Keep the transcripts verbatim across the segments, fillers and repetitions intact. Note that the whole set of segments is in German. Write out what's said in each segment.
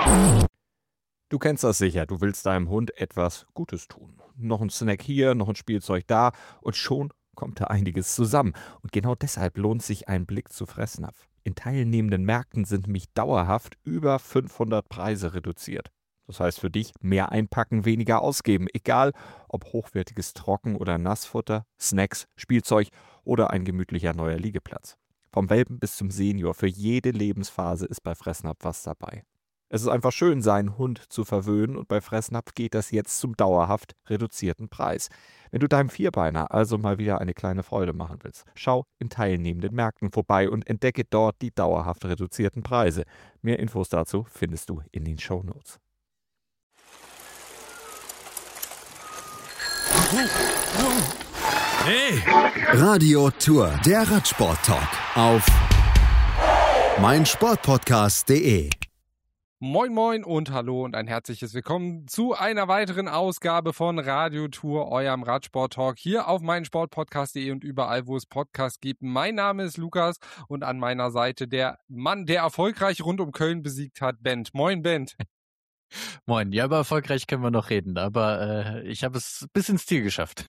Du kennst das sicher, du willst deinem Hund etwas Gutes tun. Noch ein Snack hier, noch ein Spielzeug da und schon kommt da einiges zusammen. Und genau deshalb lohnt sich ein Blick zu Fressnapf. In teilnehmenden Märkten sind nämlich dauerhaft über fünfhundert Preise reduziert. Das heißt für dich, mehr einpacken, weniger ausgeben. Egal, ob hochwertiges Trocken- oder Nassfutter, Snacks, Spielzeug oder ein gemütlicher neuer Liegeplatz. Vom Welpen bis zum Senior, für jede Lebensphase ist bei Fressnapf was dabei. Es ist einfach schön, seinen Hund zu verwöhnen und bei Fressnapf geht das jetzt zum dauerhaft reduzierten Preis. Wenn du deinem Vierbeiner also mal wieder eine kleine Freude machen willst, schau in teilnehmenden Märkten vorbei und entdecke dort die dauerhaft reduzierten Preise. Mehr Infos dazu findest du in den Shownotes. Hey! Radio Tour, der Radsport-Talk auf meinsportpodcast punkt de. Moin moin und hallo und ein herzliches Willkommen zu einer weiteren Ausgabe von Radio Tour, eurem Radsport-Talk hier auf meinsportpodcast punkt de und überall, wo es Podcasts gibt. Mein Name ist Lukas und an meiner Seite der Mann, der erfolgreich rund um Köln besiegt hat, Bent. Moin Bent. Moin, ja, über erfolgreich können wir noch reden, aber äh, ich habe es bis ins Ziel geschafft.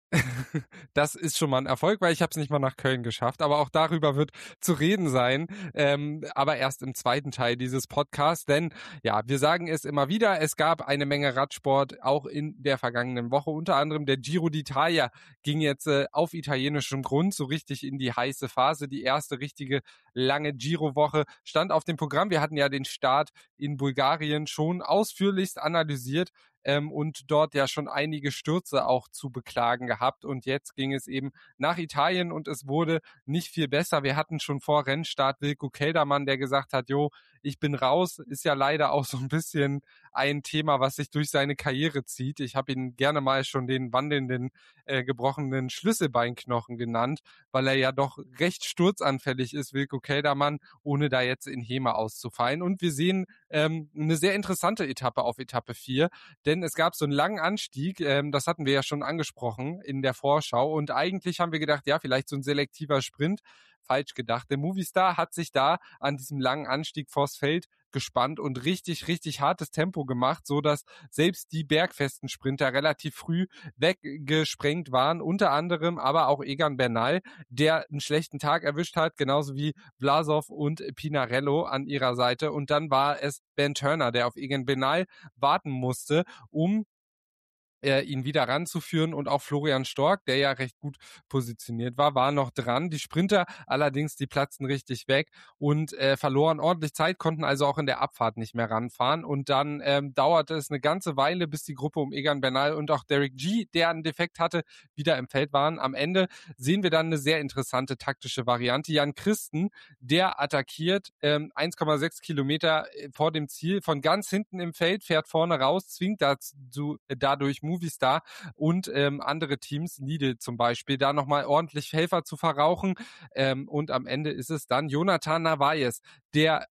Das ist schon mal ein Erfolg, weil ich habe es nicht mal nach Köln geschafft, aber auch darüber wird zu reden sein, ähm, aber erst im zweiten Teil dieses Podcasts, denn ja, wir sagen es immer wieder, es gab eine Menge Radsport auch in der vergangenen Woche, unter anderem der Giro d'Italia ging jetzt äh, auf italienischem Grund so richtig in die heiße Phase, die erste richtige lange Giro-Woche stand auf dem Programm. Wir hatten ja den Start in Bulgarien schon ausführlichst analysiert ähm, und dort ja schon einige Stürze auch zu beklagen gehabt. Und jetzt ging es eben nach Italien und es wurde nicht viel besser. Wir hatten schon vor Rennstart Wilco Kelderman, der gesagt hat, jo, ich bin raus. Ist ja leider auch so ein bisschen ein Thema, was sich durch seine Karriere zieht. Ich habe ihn gerne mal schon den wandelnden, äh, gebrochenen Schlüsselbeinknochen genannt, weil er ja doch recht sturzanfällig ist, Wilco Kelderman, ohne da jetzt in Häme auszufallen. Und wir sehen ähm, eine sehr interessante Etappe auf Etappe vier, denn es gab so einen langen Anstieg, ähm, das hatten wir ja schon angesprochen in der Vorschau und eigentlich haben wir gedacht, ja, vielleicht so ein selektiver Sprint, falsch gedacht. Der Movistar hat sich da an diesem langen Anstieg vors Feld gespannt und richtig, richtig hartes Tempo gemacht, so dass selbst die bergfesten Sprinter relativ früh weggesprengt waren, unter anderem aber auch Egan Bernal, der einen schlechten Tag erwischt hat, genauso wie Vlasov und Pinarello an ihrer Seite und dann war es Ben Turner, der auf Egan Bernal warten musste, um äh, ihn wieder ranzuführen und auch Florian Stork, der ja recht gut positioniert war, war noch dran. Die Sprinter allerdings, die platzten richtig weg und äh, verloren ordentlich Zeit, konnten also auch in der Abfahrt nicht mehr ranfahren und dann ähm, dauerte es eine ganze Weile, bis die Gruppe um Egan Bernal und auch Derek G., der einen Defekt hatte, wieder im Feld waren. Am Ende sehen wir dann eine sehr interessante taktische Variante. Jan Christen, der attackiert ähm, eins Komma sechs Kilometer vor dem Ziel von ganz hinten im Feld, fährt vorne raus, zwingt dazu, dadurch Movistar und ähm, andere Teams, Lidl zum Beispiel, da nochmal ordentlich Helfer zu verrauchen. Ähm, und am Ende ist es dann Jonathan Narvaez, der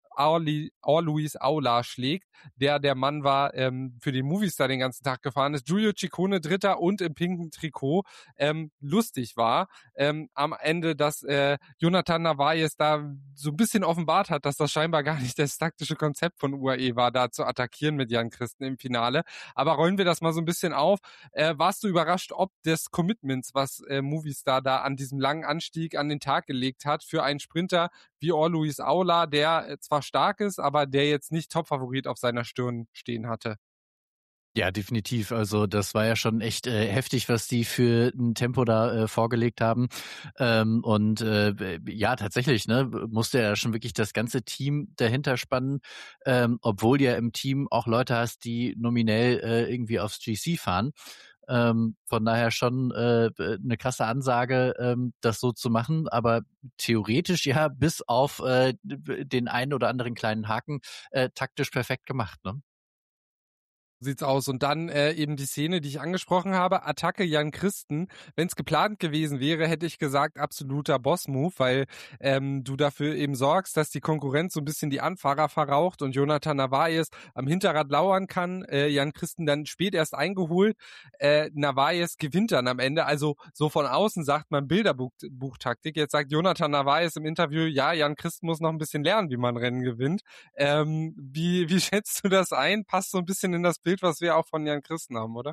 Luis Aula schlägt, der der Mann war, ähm, für den Movistar den ganzen Tag gefahren ist. Giulio Ciccone Dritter und im pinken Trikot. Ähm, lustig war ähm, am Ende, dass äh, Jonathan Narvaez da so ein bisschen offenbart hat, dass das scheinbar gar nicht das taktische Konzept von U A E war, da zu attackieren mit Jan Christen im Finale. Aber rollen wir das mal so ein bisschen auf. Äh, warst du überrascht, ob des Commitments, was äh, Movistar da an diesem langen Anstieg an den Tag gelegt hat, für einen Sprinter wie Luis Aula, der äh, zwar stark ist, aber der jetzt nicht Topfavorit auf seiner Stirn stehen hatte? Ja, definitiv. Also das war ja schon echt äh, heftig, was die für ein Tempo da äh, vorgelegt haben. Ähm, und äh, ja, tatsächlich, ne, musste ja schon wirklich das ganze Team dahinter spannen, ähm, obwohl du ja im Team auch Leute hast, die nominell äh, irgendwie aufs G C fahren. Ähm, von daher schon äh, eine krasse Ansage, ähm, das so zu machen, aber theoretisch ja bis auf äh, den einen oder anderen kleinen Haken äh, taktisch perfekt gemacht, ne? Sieht's aus. Und dann äh, eben die Szene, die ich angesprochen habe, Attacke Jan Christen. Wenn es geplant gewesen wäre, hätte ich gesagt, absoluter Boss-Move, weil ähm, du dafür eben sorgst, dass die Konkurrenz so ein bisschen die Anfahrer verraucht und Jonathan Narvaez am Hinterrad lauern kann. Äh, Jan Christen dann spät erst eingeholt. Äh, Narvaez gewinnt dann am Ende. Also so von außen sagt man Bilderbuchtaktik. Jetzt sagt Jonathan Narvaez im Interview, ja, Jan Christen muss noch ein bisschen lernen, wie man Rennen gewinnt. Ähm, wie, wie schätzt du das ein? Passt so ein bisschen in das Bild, was wir auch von Jan Christen haben, oder?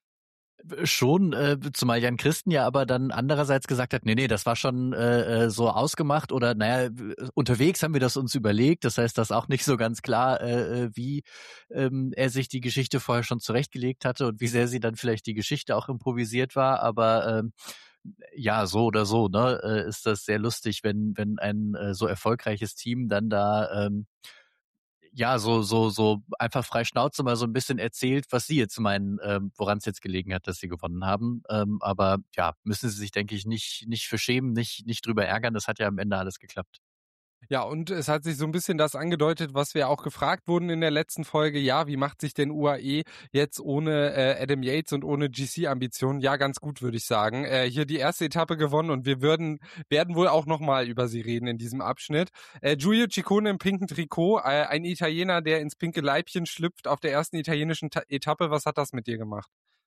Schon, äh, zumal Jan Christen ja aber dann andererseits gesagt hat, nee, nee, das war schon äh, so ausgemacht oder naja, unterwegs haben wir das uns überlegt. Das heißt, das ist auch nicht so ganz klar, äh, wie ähm, er sich die Geschichte vorher schon zurechtgelegt hatte und wie sehr sie dann vielleicht die Geschichte auch improvisiert war, aber ähm, ja, so oder so, ne, äh, ist das sehr lustig, wenn wenn ein äh, so erfolgreiches Team dann da ähm, ja, so, so, so einfach frei Schnauze mal so ein bisschen erzählt, was sie jetzt meinen, ähm, woran es jetzt gelegen hat, dass sie gewonnen haben. Ähm, aber ja, müssen sie sich, denke ich, nicht, nicht für schämen, nicht, nicht drüber ärgern. Das hat ja am Ende alles geklappt. Ja, und es hat sich so ein bisschen das angedeutet, was wir auch gefragt wurden in der letzten Folge. Ja, wie macht sich denn U A E jetzt ohne äh, Adam Yates und ohne G C-Ambitionen? Ja, ganz gut, würde ich sagen. Äh, hier die erste Etappe gewonnen und wir würden, werden wohl auch nochmal über sie reden in diesem Abschnitt. Äh, Giulio Ciccone im pinken Trikot, äh, ein Italiener, der ins pinke Leibchen schlüpft auf der ersten italienischen Ta- Etappe. Was hat das mit dir gemacht?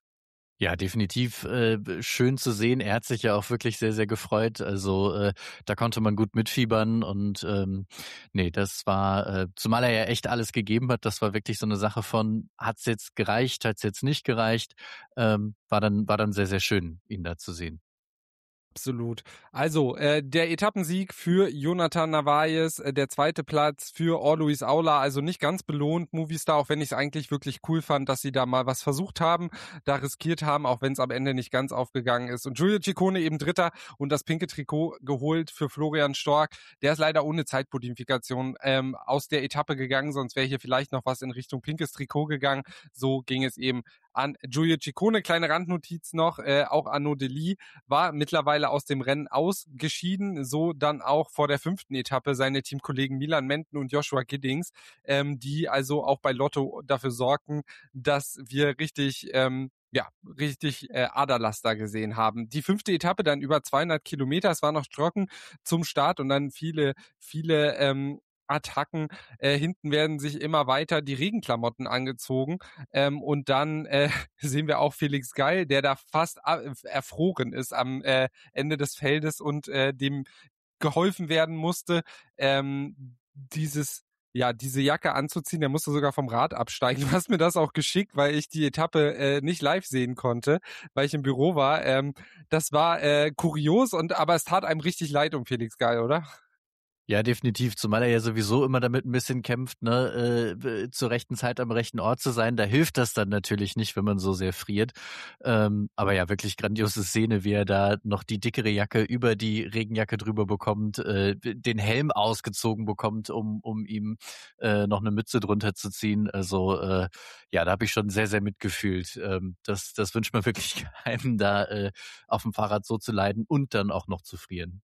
Ja, definitiv äh, schön zu sehen. Er hat sich ja auch wirklich sehr, sehr gefreut. Also äh, da konnte man gut mitfiebern und ähm, nee, das war, äh, zumal er ja echt alles gegeben hat, das war wirklich so eine Sache von, hat's jetzt gereicht, hat's jetzt nicht gereicht, ähm, war dann, war dann sehr, sehr schön, ihn da zu sehen. Absolut. Also, äh, der Etappensieg für Jonathan Narvaez, äh, der zweite Platz für Orluis Aula, also nicht ganz belohnt, Movistar, auch wenn ich es eigentlich wirklich cool fand, dass sie da mal was versucht haben, da riskiert haben, auch wenn es am Ende nicht ganz aufgegangen ist. Und Giulio Ciccone eben Dritter und das pinke Trikot geholt für Florian Stork. Der ist leider ohne Zeitmodifikation ähm, aus der Etappe gegangen, sonst wäre hier vielleicht noch was in Richtung pinkes Trikot gegangen. So ging es eben an Giulio Ciccone. Kleine Randnotiz noch, äh, auch Arnaud Delis war mittlerweile aus dem Rennen ausgeschieden, so dann auch vor der fünften Etappe seine Teamkollegen Milan Menten und Joshua Giddings, ähm, die also auch bei Lotto dafür sorgten, dass wir richtig ähm, ja, richtig äh, Aderlaster gesehen haben. Die fünfte Etappe dann über zweihundert Kilometer, es war noch trocken zum Start und dann viele, viele ähm, Attacken. Äh, hinten werden sich immer weiter die Regenklamotten angezogen. Ähm, und dann äh, sehen wir auch Felix Geil, der da fast erfroren ist am äh, Ende des Feldes und äh, dem geholfen werden musste, ähm, dieses ja, diese Jacke anzuziehen. Der musste sogar vom Rad absteigen. Du hast mir das auch geschickt, weil ich die Etappe äh, nicht live sehen konnte, weil ich im Büro war. Ähm, das war äh, kurios und aber es tat einem richtig leid um Felix Geil, oder? Ja, definitiv, zumal er ja sowieso immer damit ein bisschen kämpft, ne, äh, zur rechten Zeit am rechten Ort zu sein. Da hilft das dann natürlich nicht, wenn man so sehr friert. Ähm, aber ja, wirklich grandiose Szene, wie er da noch die dickere Jacke über die Regenjacke drüber bekommt, äh, den Helm ausgezogen bekommt, um um ihm äh, noch eine Mütze drunter zu ziehen. Also äh, ja, da habe ich schon sehr, sehr mitgefühlt. Ähm, das, das wünscht man wirklich keinem, da äh, auf dem Fahrrad so zu leiden und dann auch noch zu frieren.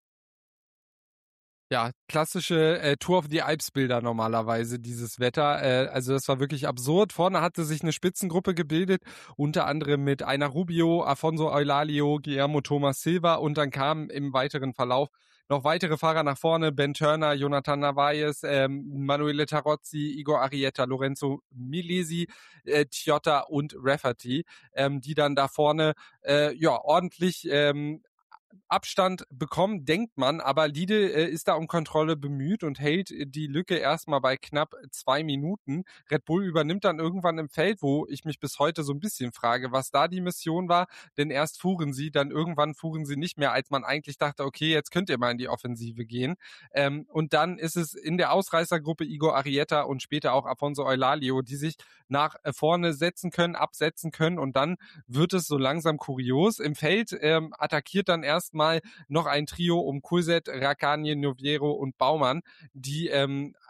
Ja, klassische äh, Tour of the Alps Bilder normalerweise, dieses Wetter. Äh, also das war wirklich absurd. Vorne hatte sich eine Spitzengruppe gebildet, unter anderem mit Aina Rubio, Afonso Eulalio, Guillermo Thomas Silva und dann kamen im weiteren Verlauf noch weitere Fahrer nach vorne, Ben Turner, Jonathan Narvaez, ähm, Manuele Tarozzi, Igor Arrieta, Lorenzo Milesi, äh, Tiotta und Rafferty, ähm, die dann da vorne äh, ja ordentlich ähm, Abstand bekommen, denkt man, aber Lidl äh, ist da um Kontrolle bemüht und hält die Lücke erstmal bei knapp zwei Minuten. Red Bull übernimmt dann irgendwann im Feld, wo ich mich bis heute so ein bisschen frage, was da die Mission war, denn erst fuhren sie, dann irgendwann fuhren sie nicht mehr, als man eigentlich dachte, okay, jetzt könnt ihr mal in die Offensive gehen. Ähm, und dann ist es in der Ausreißergruppe Igor Arrieta und später auch Afonso Eulalio, die sich nach vorne setzen können, absetzen können und dann wird es so langsam kurios. Im Feld ähm, attackiert dann erstmal noch ein Trio um Kulset, Rakanje, Noviero und Baumann, die ähm,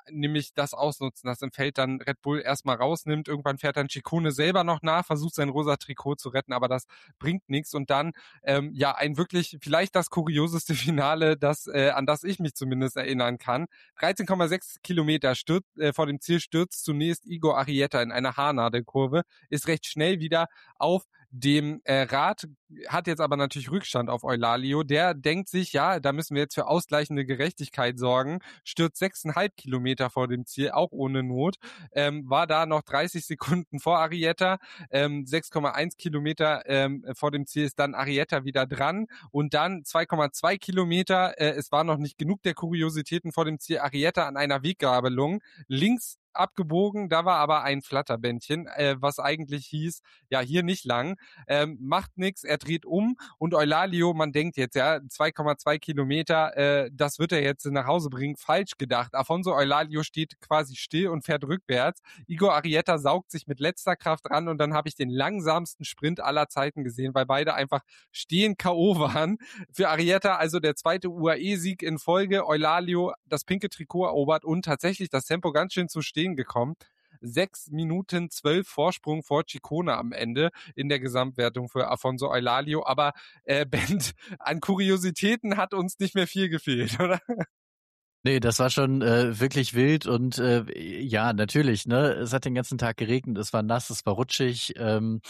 nämlich das ausnutzen, dass im Feld dann Red Bull erstmal rausnimmt. Irgendwann fährt dann Ciccone selber noch nach, versucht sein rosa Trikot zu retten, aber das bringt nichts. Und dann, ähm, ja, ein wirklich, vielleicht das kurioseste Finale, das, äh, an das ich mich zumindest erinnern kann. dreizehn Komma sechs Kilometer stürzt, äh, vor dem Ziel stürzt zunächst Igor Arrieta in einer Haarnadelkurve, ist recht schnell wieder auf dem äh, Rad, hat jetzt aber natürlich Rückstand auf Eulalio. Der denkt sich, ja, da müssen wir jetzt für ausgleichende Gerechtigkeit sorgen, stürzt sechseinhalb Kilometer vor dem Ziel, auch ohne Not, ähm, war da noch dreißig Sekunden vor Arrieta, ähm, sechs Komma eins Kilometer ähm, vor dem Ziel ist dann Arrieta wieder dran und dann zwei Komma zwei Kilometer, äh, es war noch nicht genug der Kuriositäten vor dem Ziel, Arrieta an einer Weggabelung, links abgebogen, da war aber ein Flatterbändchen, äh, was eigentlich hieß, ja, hier nicht lang, ähm, macht nix, er dreht um und Eulalio, man denkt jetzt, ja, zwei Komma zwei Kilometer, äh, das wird er jetzt nach Hause bringen, falsch gedacht. Afonso Eulalio steht quasi still und fährt rückwärts. Igor Arrieta saugt sich mit letzter Kraft ran und dann habe ich den langsamsten Sprint aller Zeiten gesehen, weil beide einfach stehen K O waren. Für Arrieta also der zweite U A E-Sieg in Folge, Eulalio das pinke Trikot erobert und tatsächlich das Tempo ganz schön zu stehen gekommen. Sechs Minuten zwölf Vorsprung vor Ciccone am Ende in der Gesamtwertung für Afonso Eulalio. Aber äh, Bent, an Kuriositäten hat uns nicht mehr viel gefehlt, oder? Nee, das war schon äh, wirklich wild und äh, ja, natürlich, ne? Es hat den ganzen Tag geregnet, es war nass, es war rutschig. Ähm,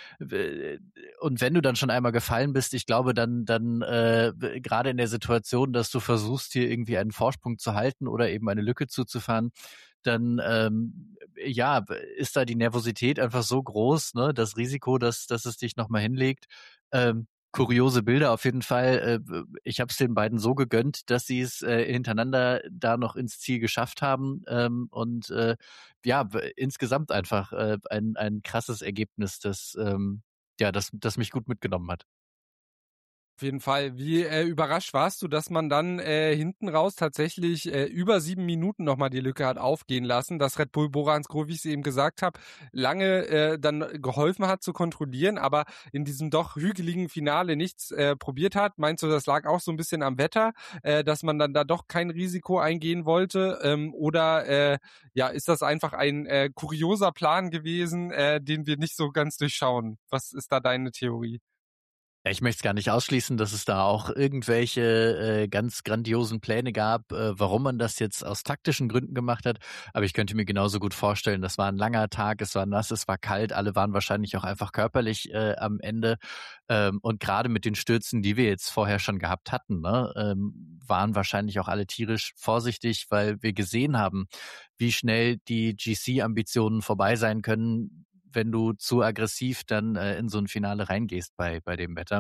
und wenn du dann schon einmal gefallen bist, ich glaube, dann, dann äh, gerade in der Situation, dass du versuchst, hier irgendwie einen Vorsprung zu halten oder eben eine Lücke zuzufahren, dann ähm, ja, ist da die Nervosität einfach so groß, ne? Das Risiko, dass, dass es dich nochmal hinlegt. Ähm, kuriose Bilder auf jeden Fall. Ich habe es den beiden so gegönnt, dass sie es äh, hintereinander da noch ins Ziel geschafft haben ähm, und äh, ja, insgesamt einfach äh, ein, ein krasses Ergebnis, das ähm, ja, das, das mich gut mitgenommen hat. Auf jeden Fall. Wie äh, überrascht warst du, dass man dann äh, hinten raus tatsächlich äh, über sieben Minuten nochmal die Lücke hat aufgehen lassen, dass Red Bull Bora Hansgrohe, wie ich es eben gesagt habe, lange äh, dann geholfen hat zu kontrollieren, aber in diesem doch hügeligen Finale nichts äh, probiert hat. Meinst du, das lag auch so ein bisschen am Wetter, äh, dass man dann da doch kein Risiko eingehen wollte? Ähm, oder äh, ja, ist das einfach ein äh, kurioser Plan gewesen, äh, den wir nicht so ganz durchschauen? Was ist da deine Theorie? Ja, ich möchte es gar nicht ausschließen, dass es da auch irgendwelche äh, ganz grandiosen Pläne gab, äh, warum man das jetzt aus taktischen Gründen gemacht hat. Aber ich könnte mir genauso gut vorstellen, das war ein langer Tag, es war nass, es war kalt, alle waren wahrscheinlich auch einfach körperlich äh, am Ende. Ähm, und gerade mit den Stürzen, die wir jetzt vorher schon gehabt hatten, ne, ähm, waren wahrscheinlich auch alle tierisch vorsichtig, weil wir gesehen haben, wie schnell die G C-Ambitionen vorbei sein können, wenn du zu aggressiv dann äh, in so ein Finale reingehst bei bei dem Wetter.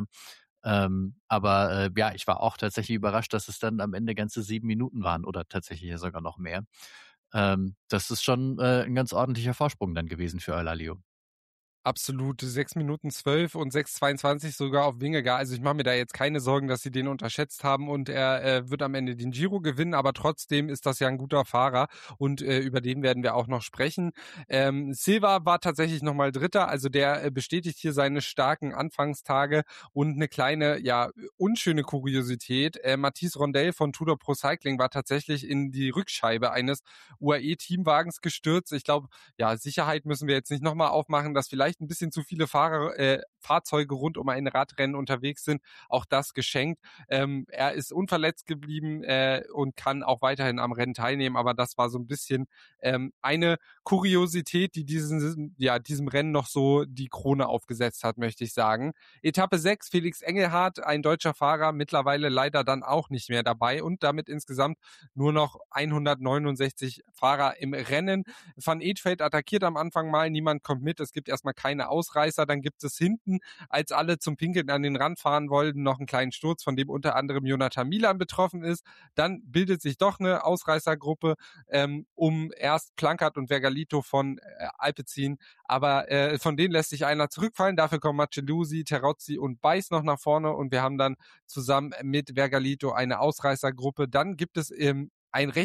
Ähm, aber äh, ja, ich war auch tatsächlich überrascht, dass es dann am Ende ganze sieben Minuten waren oder tatsächlich sogar noch mehr. Ähm, das ist schon äh, ein ganz ordentlicher Vorsprung dann gewesen für Eulalio. Absolut, sechs Minuten zwölf und sechs zweiundzwanzig sogar auf Vingegaard. Also ich mache mir da jetzt keine Sorgen, dass sie den unterschätzt haben und er äh, wird am Ende den Giro gewinnen, aber trotzdem ist das ja ein guter Fahrer und äh, über den werden wir auch noch sprechen. Ähm, Silva war tatsächlich nochmal Dritter, also der äh, bestätigt hier seine starken Anfangstage und eine kleine, ja, unschöne Kuriosität. Äh, Mathis Rondell von Tudor Pro Cycling war tatsächlich in die Rückscheibe eines U A E-Teamwagens gestürzt. Ich glaube, ja, Sicherheit müssen wir jetzt nicht nochmal aufmachen, dass vielleicht ein bisschen zu viele Fahrer, äh, Fahrzeuge rund um ein Radrennen unterwegs sind. Auch das geschenkt. Ähm, er ist unverletzt geblieben äh, und kann auch weiterhin am Rennen teilnehmen, aber das war so ein bisschen ähm, eine Kuriosität, die diesen, ja, diesem Rennen noch so die Krone aufgesetzt hat, möchte ich sagen. Etappe sechs, Felix Engelhardt, ein deutscher Fahrer, mittlerweile leider dann auch nicht mehr dabei und damit insgesamt nur noch hundertneunundsechzig Fahrer im Rennen. Van Eetveld attackiert am Anfang mal, niemand kommt mit, es gibt erstmal keine Ausreißer, dann gibt es hinten, als alle zum Pinkeln an den Rand fahren wollten, noch einen kleinen Sturz, von dem unter anderem Jonathan Milan betroffen ist. Dann bildet sich doch eine Ausreißergruppe ähm, um erst Plankert und Vergalito von äh, Alpecin, aber äh, von denen lässt sich einer zurückfallen. Dafür kommen Macellusi, Terozzi und Beiß noch nach vorne und wir haben dann zusammen mit Vergalito eine Ausreißergruppe. Dann gibt es ähm, ein recht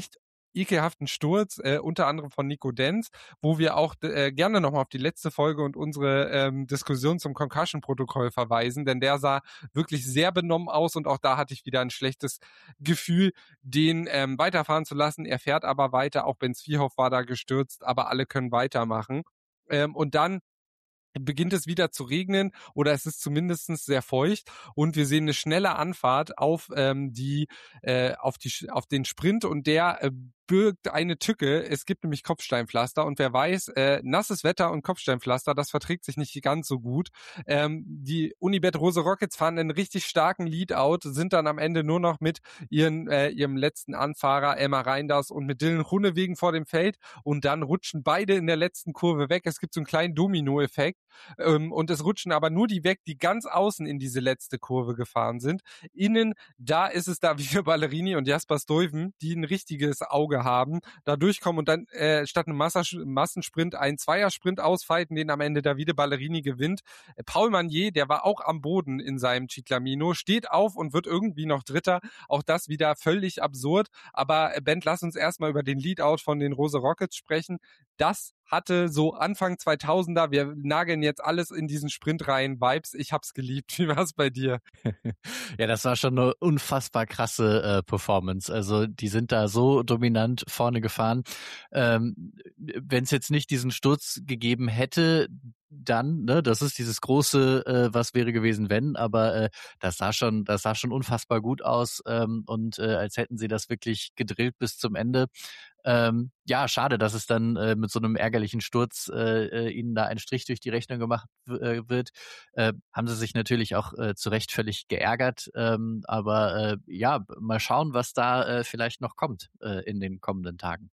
ekelhaften Sturz, äh, unter anderem von Nico Denz, wo wir auch äh, gerne nochmal auf die letzte Folge und unsere ähm, Diskussion zum Concussion-Protokoll verweisen, denn der sah wirklich sehr benommen aus und auch da hatte ich wieder ein schlechtes Gefühl, den ähm, weiterfahren zu lassen. Er fährt aber weiter, auch Ben Sviehoff war da gestürzt, aber alle können weitermachen. Ähm, und dann beginnt es wieder zu regnen oder es ist zumindest sehr feucht und wir sehen eine schnelle Anfahrt auf ähm, die äh, auf die auf den Sprint und der äh, birgt eine Tücke. Es gibt nämlich Kopfsteinpflaster und wer weiß, äh, nasses Wetter und Kopfsteinpflaster, das verträgt sich nicht ganz so gut. Ähm, die Unibet Rose Rockets fahren einen richtig starken Leadout, sind dann am Ende nur noch mit ihren äh, ihrem letzten Anfahrer Elmar Reinders und mit Dylan Groenewegen vor dem Feld und dann rutschen beide in der letzten Kurve weg. Es gibt so einen kleinen Domino-Effekt ähm, und es rutschen aber nur die weg, die ganz außen in diese letzte Kurve gefahren sind. Innen, da ist es da wieder Ballerini und Jasper Stuyven, die ein richtiges Auge haben, da durchkommen und dann äh, statt einem Massa Massensprint einen Zweiersprint ausfeiten, den am Ende Davide Ballerini gewinnt. Äh, Paul Magnier, der war auch am Boden in seinem Ciclamino, steht auf und wird irgendwie noch Dritter. Auch das wieder völlig absurd. Aber äh, Bent, lass uns erstmal über den Leadout von den Rose Rockets sprechen. Das hatte so Anfang zweitausender, wir nageln jetzt alles in diesen Sprint rein, Vibes. Ich hab's geliebt. Wie war's bei dir? Ja, das war schon eine unfassbar krasse äh, Performance. Also die sind da so dominant vorne gefahren. Ähm, wenn es jetzt nicht diesen Sturz gegeben hätte, dann, ne, das ist dieses große, äh, was wäre gewesen, wenn, aber äh, das sah schon, das sah schon unfassbar gut aus ähm, und äh, als hätten sie das wirklich gedrillt bis zum Ende. Ähm, ja, schade, dass es dann äh, mit so einem ärgerlichen Sturz äh, äh, ihnen da ein Strich durch die Rechnung gemacht äh, wird. Äh, haben sie sich natürlich auch äh, zu Recht völlig geärgert, ähm, aber äh, ja, mal schauen, was da äh, vielleicht noch kommt äh, in den kommenden Tagen.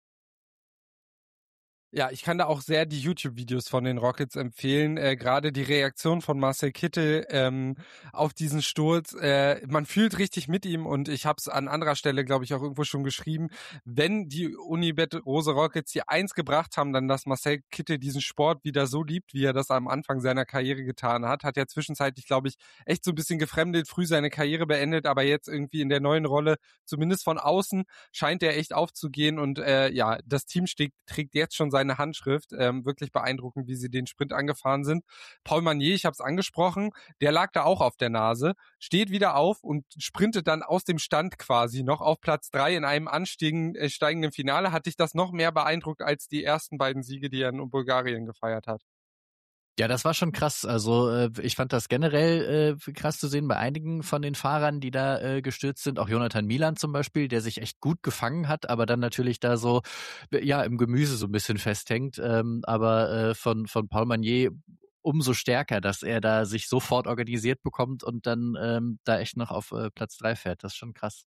Ja, ich kann da auch sehr die YouTube-Videos von den Rockets empfehlen. Äh, Gerade die Reaktion von Marcel Kittel ähm, auf diesen Sturz. Äh, man fühlt richtig mit ihm und ich habe es an anderer Stelle, glaube ich, auch irgendwo schon geschrieben. Wenn die Unibet Rose Rockets hier eins gebracht haben, dann dass Marcel Kittel diesen Sport wieder so liebt, wie er das am Anfang seiner Karriere getan hat. Hat ja zwischenzeitlich, glaube ich, echt so ein bisschen gefremdet, früh seine Karriere beendet, aber jetzt irgendwie in der neuen Rolle, zumindest von außen, scheint er echt aufzugehen und äh, ja, das Team steht, trägt jetzt schon seine Handschrift. Ähm, wirklich beeindruckend, wie sie den Sprint angefahren sind. Paul Magnier, ich habe es angesprochen, der lag da auch auf der Nase, steht wieder auf und sprintet dann aus dem Stand quasi noch auf Platz drei in einem ansteigenden äh, steigenden Finale. Hat dich das noch mehr beeindruckt als die ersten beiden Siege, die er in Bulgarien gefeiert hat? Ja, das war schon krass. Also äh, ich fand das generell äh, krass zu sehen bei einigen von den Fahrern, die da äh, gestürzt sind. Auch Jonathan Milan zum Beispiel, der sich echt gut gefangen hat, aber dann natürlich da so ja im Gemüse so ein bisschen festhängt. Ähm, aber äh, von von Paul Magnier umso stärker, dass er da sich sofort organisiert bekommt und dann ähm, da echt noch auf äh, Platz drei fährt. Das ist schon krass.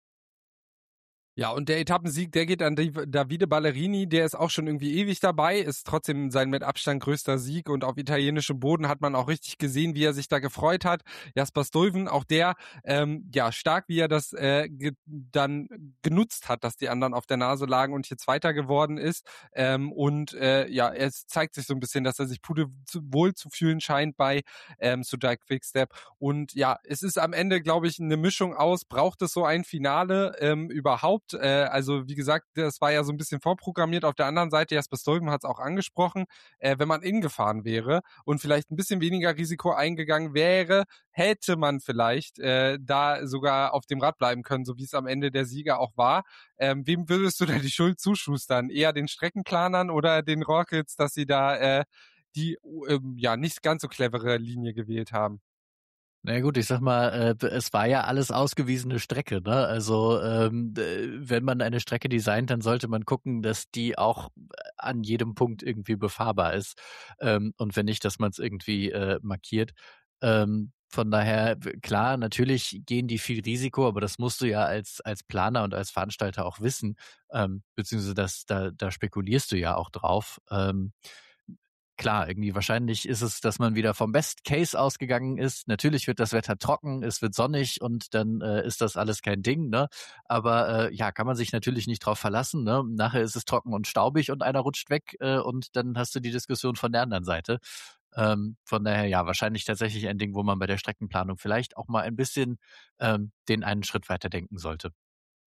Ja, und der Etappensieg, der geht an Davide Ballerini, der ist auch schon irgendwie ewig dabei, ist trotzdem sein mit Abstand größter Sieg und auf italienischem Boden hat man auch richtig gesehen, wie er sich da gefreut hat. Jasper Stuyven, auch der, ähm, ja, stark, wie er das äh, ge dann genutzt hat, dass die anderen auf der Nase lagen und hier Zweiter geworden ist. Ähm, und äh, ja, es zeigt sich so ein bisschen, dass er sich pudelwohl zu fühlen scheint bei ähm, Suzuki Quickstep. Und ja, es ist am Ende, glaube ich, eine Mischung aus, braucht es so ein Finale ähm, überhaupt? Äh, also wie gesagt, das war ja so ein bisschen vorprogrammiert. Auf der anderen Seite, Jasper Stuyven hat es auch angesprochen, äh, wenn man innen gefahren wäre und vielleicht ein bisschen weniger Risiko eingegangen wäre, hätte man vielleicht äh, da sogar auf dem Rad bleiben können, so wie es am Ende der Sieger auch war. Ähm, wem würdest du da die Schuld zuschustern? Eher den Streckenplanern oder den Rockets, dass sie da äh, die ähm, ja nicht ganz so clevere Linie gewählt haben? Na gut, ich sag mal, äh, es war ja alles ausgewiesene Strecke, ne? Also ähm, äh, wenn man eine Strecke designt, dann sollte man gucken, dass die auch an jedem Punkt irgendwie befahrbar ist. Ähm, und wenn nicht, dass man es irgendwie äh, markiert. Ähm, von daher, klar, natürlich gehen die viel Risiko, aber das musst du ja als als Planer und als Veranstalter auch wissen, ähm, beziehungsweise das, da, da spekulierst du ja auch drauf. Ähm, Klar, irgendwie wahrscheinlich ist es, dass man wieder vom Best Case ausgegangen ist. Natürlich wird das Wetter trocken, es wird sonnig und dann äh, ist das alles kein Ding, ne? Aber äh, ja, kann man sich natürlich nicht drauf verlassen, ne? Nachher ist es trocken und staubig und einer rutscht weg äh, und dann hast du die Diskussion von der anderen Seite. Ähm, von daher ja, wahrscheinlich tatsächlich ein Ding, wo man bei der Streckenplanung vielleicht auch mal ein bisschen ähm, den einen Schritt weiter denken sollte.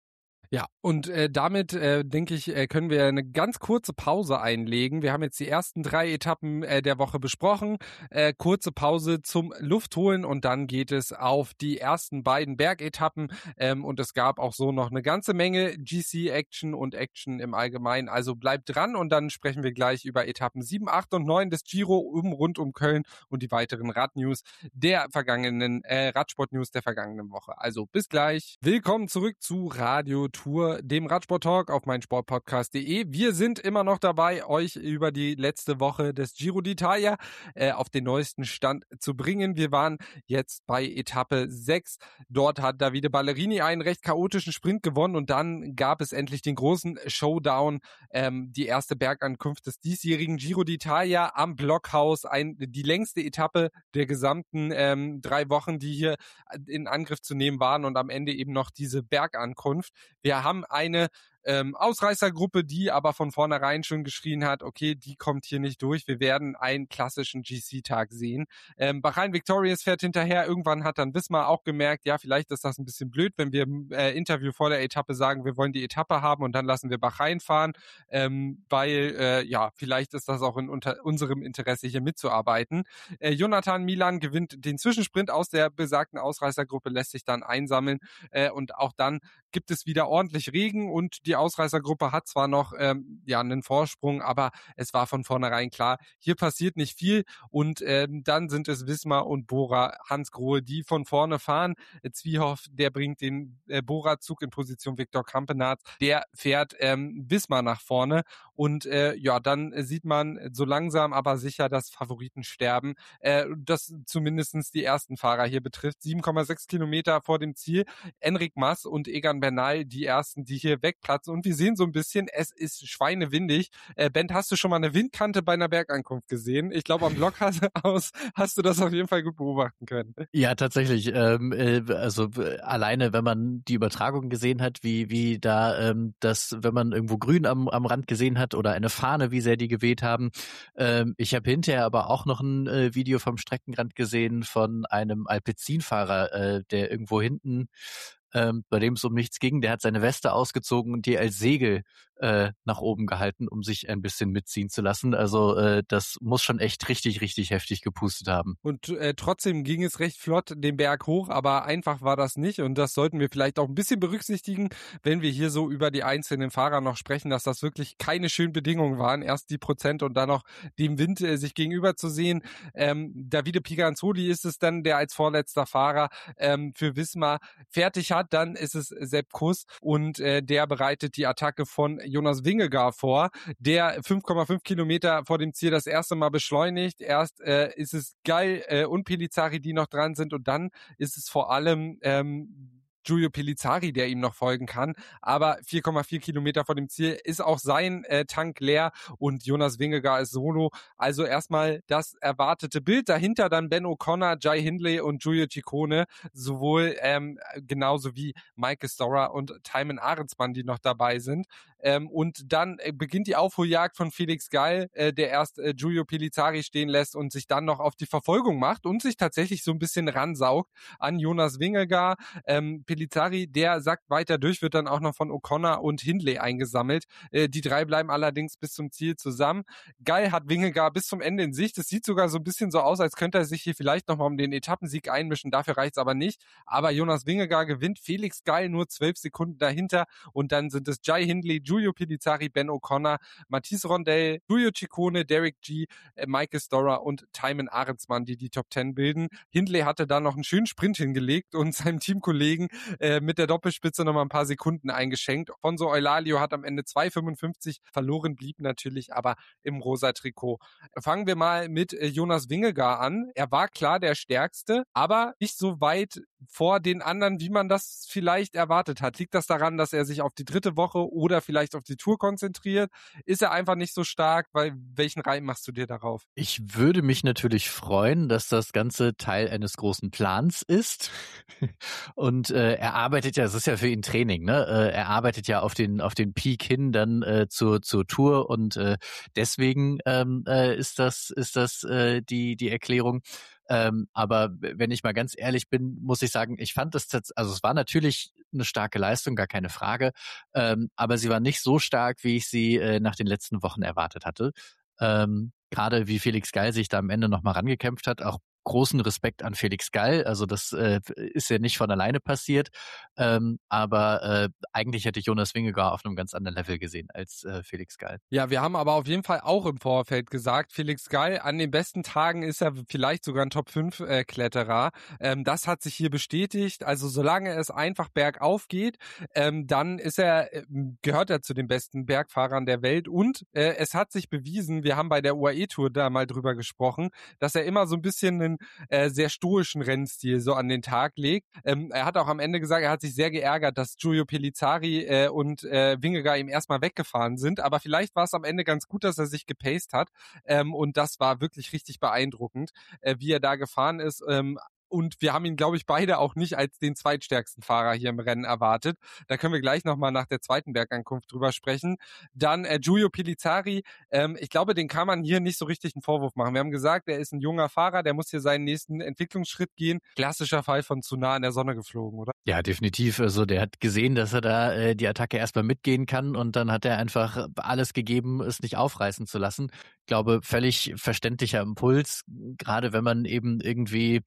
Ja, und äh, damit, äh, denke ich, äh, können wir eine ganz kurze Pause einlegen. Wir haben jetzt die ersten drei Etappen äh, der Woche besprochen. Äh, kurze Pause zum Luftholen und dann geht es auf die ersten beiden Bergetappen. Ähm, und es gab auch so noch eine ganze Menge G C-Action und Action im Allgemeinen. Also bleibt dran und dann sprechen wir gleich über Etappen sieben, acht und neun des Giro um, rund um Köln und die weiteren Radnews der vergangenen, äh, Radsport-News der vergangenen Woche. Also bis gleich. Willkommen zurück zu Radio Tour, dem Radsport-Talk auf meinsportpodcast punkt de. Wir sind immer noch dabei, euch über die letzte Woche des Giro d'Italia äh, auf den neuesten Stand zu bringen. Wir waren jetzt bei Etappe sechs. Dort hat Davide Ballerini einen recht chaotischen Sprint gewonnen und dann gab es endlich den großen Showdown, ähm, die erste Bergankunft des diesjährigen Giro d'Italia am Blockhaus, ein, die längste Etappe der gesamten ähm, drei Wochen, die hier in Angriff zu nehmen waren und am Ende eben noch diese Bergankunft. Wir haben eine ähm, Ausreißergruppe, die aber von vornherein schon geschrien hat, okay, die kommt hier nicht durch, wir werden einen klassischen G C-Tag sehen. Ähm, Bahrain Victorious fährt hinterher, irgendwann hat dann Wismar auch gemerkt, ja, vielleicht ist das ein bisschen blöd, wenn wir im äh, Interview vor der Etappe sagen, wir wollen die Etappe haben und dann lassen wir Bahrain fahren, ähm, weil, äh, ja, vielleicht ist das auch in unter unserem Interesse, hier mitzuarbeiten. Äh, Jonathan Milan gewinnt den Zwischensprint aus der besagten Ausreißergruppe, lässt sich dann einsammeln äh, und auch dann gibt es wieder ordentlich Regen und die Ausreißergruppe hat zwar noch ähm, ja einen Vorsprung, aber es war von vornherein klar, hier passiert nicht viel und ähm, dann sind es Wismar und Bora Hansgrohe, die von vorne fahren. Zwiehoff, der bringt den äh, Bora-Zug in Position Viktor Kampenaerts, der fährt ähm, Wismar nach vorne und äh, ja, dann sieht man so langsam aber sicher das Favoritensterben, äh, das zumindest die ersten Fahrer hier betrifft. sieben Komma sechs Kilometer vor dem Ziel. Enric Mas und Egan Bernal, die ersten, die hier wegplatzen. Und wir sehen so ein bisschen, es ist schweinewindig. Äh, Ben, hast du schon mal eine Windkante bei einer Bergankunft gesehen? Ich glaube, am Blockhaus hast du das auf jeden Fall gut beobachten können. Ja, tatsächlich. Ähm, äh, also äh, alleine, wenn man die Übertragung gesehen hat, wie wie da ähm, das, wenn man irgendwo Grün am am Rand gesehen hat oder eine Fahne, wie sehr die geweht haben. Ähm, ich habe hinterher aber auch noch ein äh, Video vom Streckenrand gesehen von einem Alpecin-Fahrer, äh, der irgendwo hinten, ähm, bei dem es um nichts ging, der hat seine Weste ausgezogen und die als Segel äh, nach oben gehalten, um sich ein bisschen mitziehen zu lassen. Also äh, das muss schon echt richtig, richtig heftig gepustet haben. Und äh, trotzdem ging es recht flott den Berg hoch, aber einfach war das nicht und das sollten wir vielleicht auch ein bisschen berücksichtigen, wenn wir hier so über die einzelnen Fahrer noch sprechen, dass das wirklich keine schönen Bedingungen waren. Erst die Prozent und dann noch dem Wind äh, sich gegenüber zu sehen. Ähm, Davide Piganzoli ist es dann, der als vorletzter Fahrer ähm, für Wismar fertig hat. Dann ist es Sepp Kuss und äh, der bereitet die Attacke von Jonas Vingegaard vor, der fünf Komma fünf Kilometer vor dem Ziel das erste Mal beschleunigt. Erst äh, ist es Geil äh, und Pellizzari, die noch dran sind und dann ist es vor allem ähm, Giulio Pellizzari, der ihm noch folgen kann, aber vier Komma vier Kilometer vor dem Ziel ist auch sein äh, Tank leer und Jonas Vingegaard ist solo. Also erstmal das erwartete Bild, dahinter dann Ben O'Connor, Jai Hindley und Giulio Ciccone, sowohl ähm, genauso wie Michael Storer und Thymen Arendsmann, die noch dabei sind. Ähm, und dann äh, beginnt die Aufholjagd von Felix Gall, äh, der erst äh, Giulio Pellizzari stehen lässt und sich dann noch auf die Verfolgung macht und sich tatsächlich so ein bisschen ransaugt an Jonas Vingegaard. Ähm, Pellizzari, der sackt weiter durch, wird dann auch noch von O'Connor und Hindley eingesammelt. Äh, die drei bleiben allerdings bis zum Ziel zusammen. Gall hat Vingegaard bis zum Ende in Sicht. Es sieht sogar so ein bisschen so aus, als könnte er sich hier vielleicht nochmal um den Etappensieg einmischen. Dafür reicht es aber nicht. Aber Jonas Vingegaard gewinnt, Felix Gall nur zwölf Sekunden dahinter und dann sind es Jai Hindley, Giulio Pellizzari, Ben O'Connor, Mathis Rondell, Giulio Ciccone, Derek G., äh, Michael Storer und Thymen Arendsmann, die die Top Ten bilden. Hindley hatte da noch einen schönen Sprint hingelegt und seinem Teamkollegen äh, mit der Doppelspitze noch mal ein paar Sekunden eingeschenkt. Fonso Eulalio hat am Ende zwei Komma fünfundfünfzig verloren, blieb natürlich aber im rosa Trikot. Fangen wir mal mit äh, Jonas Vingegaard an. Er war klar der Stärkste, aber nicht so weit vor den anderen, wie man das vielleicht erwartet hat. Liegt das daran, dass er sich auf die dritte Woche oder vielleicht auf die Tour konzentriert? Ist er einfach nicht so stark? Weil welchen Reim machst du dir darauf? Ich würde mich natürlich freuen, dass das Ganze Teil eines großen Plans ist. Und äh, er arbeitet ja, es ist ja für ihn Training, ne? Äh, er arbeitet ja auf den auf den Peak hin dann äh, zur zur Tour und äh, deswegen ähm, äh, ist das ist das äh, die die Erklärung. Ähm, aber wenn ich mal ganz ehrlich bin, muss ich sagen, ich fand es, also es war natürlich eine starke Leistung, gar keine Frage, ähm, aber sie war nicht so stark, wie ich sie äh, nach den letzten Wochen erwartet hatte. Ähm, Gerade wie Felix Gall sich da am Ende nochmal rangekämpft hat, auch großen Respekt an Felix Gall. Also das äh, ist ja nicht von alleine passiert, ähm, aber äh, eigentlich hätte ich Jonas Vingegaard auf einem ganz anderen Level gesehen als äh, Felix Gall. Ja, wir haben aber auf jeden Fall auch im Vorfeld gesagt, Felix Gall, an den besten Tagen ist er vielleicht sogar ein Top fünf Kletterer. Ähm, das hat sich hier bestätigt. Also solange es einfach bergauf geht, ähm, dann ist er, gehört er zu den besten Bergfahrern der Welt. Und äh, es hat sich bewiesen, wir haben bei der U A E-Tour da mal drüber gesprochen, dass er immer so ein bisschen einen äh, sehr stoischen Rennstil so an den Tag legt. Ähm, er hat auch am Ende gesagt, er hat sich sehr geärgert, dass Giulio Pellizzari äh, und äh, Vingegaard ihm erstmal weggefahren sind. Aber vielleicht war es am Ende ganz gut, dass er sich gepaced hat. Ähm, und das war wirklich richtig beeindruckend, äh, wie er da gefahren ist. Ähm, Und wir haben ihn, glaube ich, beide auch nicht als den zweitstärksten Fahrer hier im Rennen erwartet. Da können wir gleich nochmal nach der zweiten Bergankunft drüber sprechen. Dann äh, Giulio Pellizzari. Ähm, ich glaube, den kann man hier nicht so richtig einen Vorwurf machen. Wir haben gesagt, er ist ein junger Fahrer, der muss hier seinen nächsten Entwicklungsschritt gehen. Klassischer Fall von zu nah in der Sonne geflogen, oder? Ja, definitiv. Also der hat gesehen, dass er da äh, die Attacke erstmal mitgehen kann und dann hat er einfach alles gegeben, es nicht aufreißen zu lassen. Ich glaube, völlig verständlicher Impuls, gerade wenn man eben irgendwie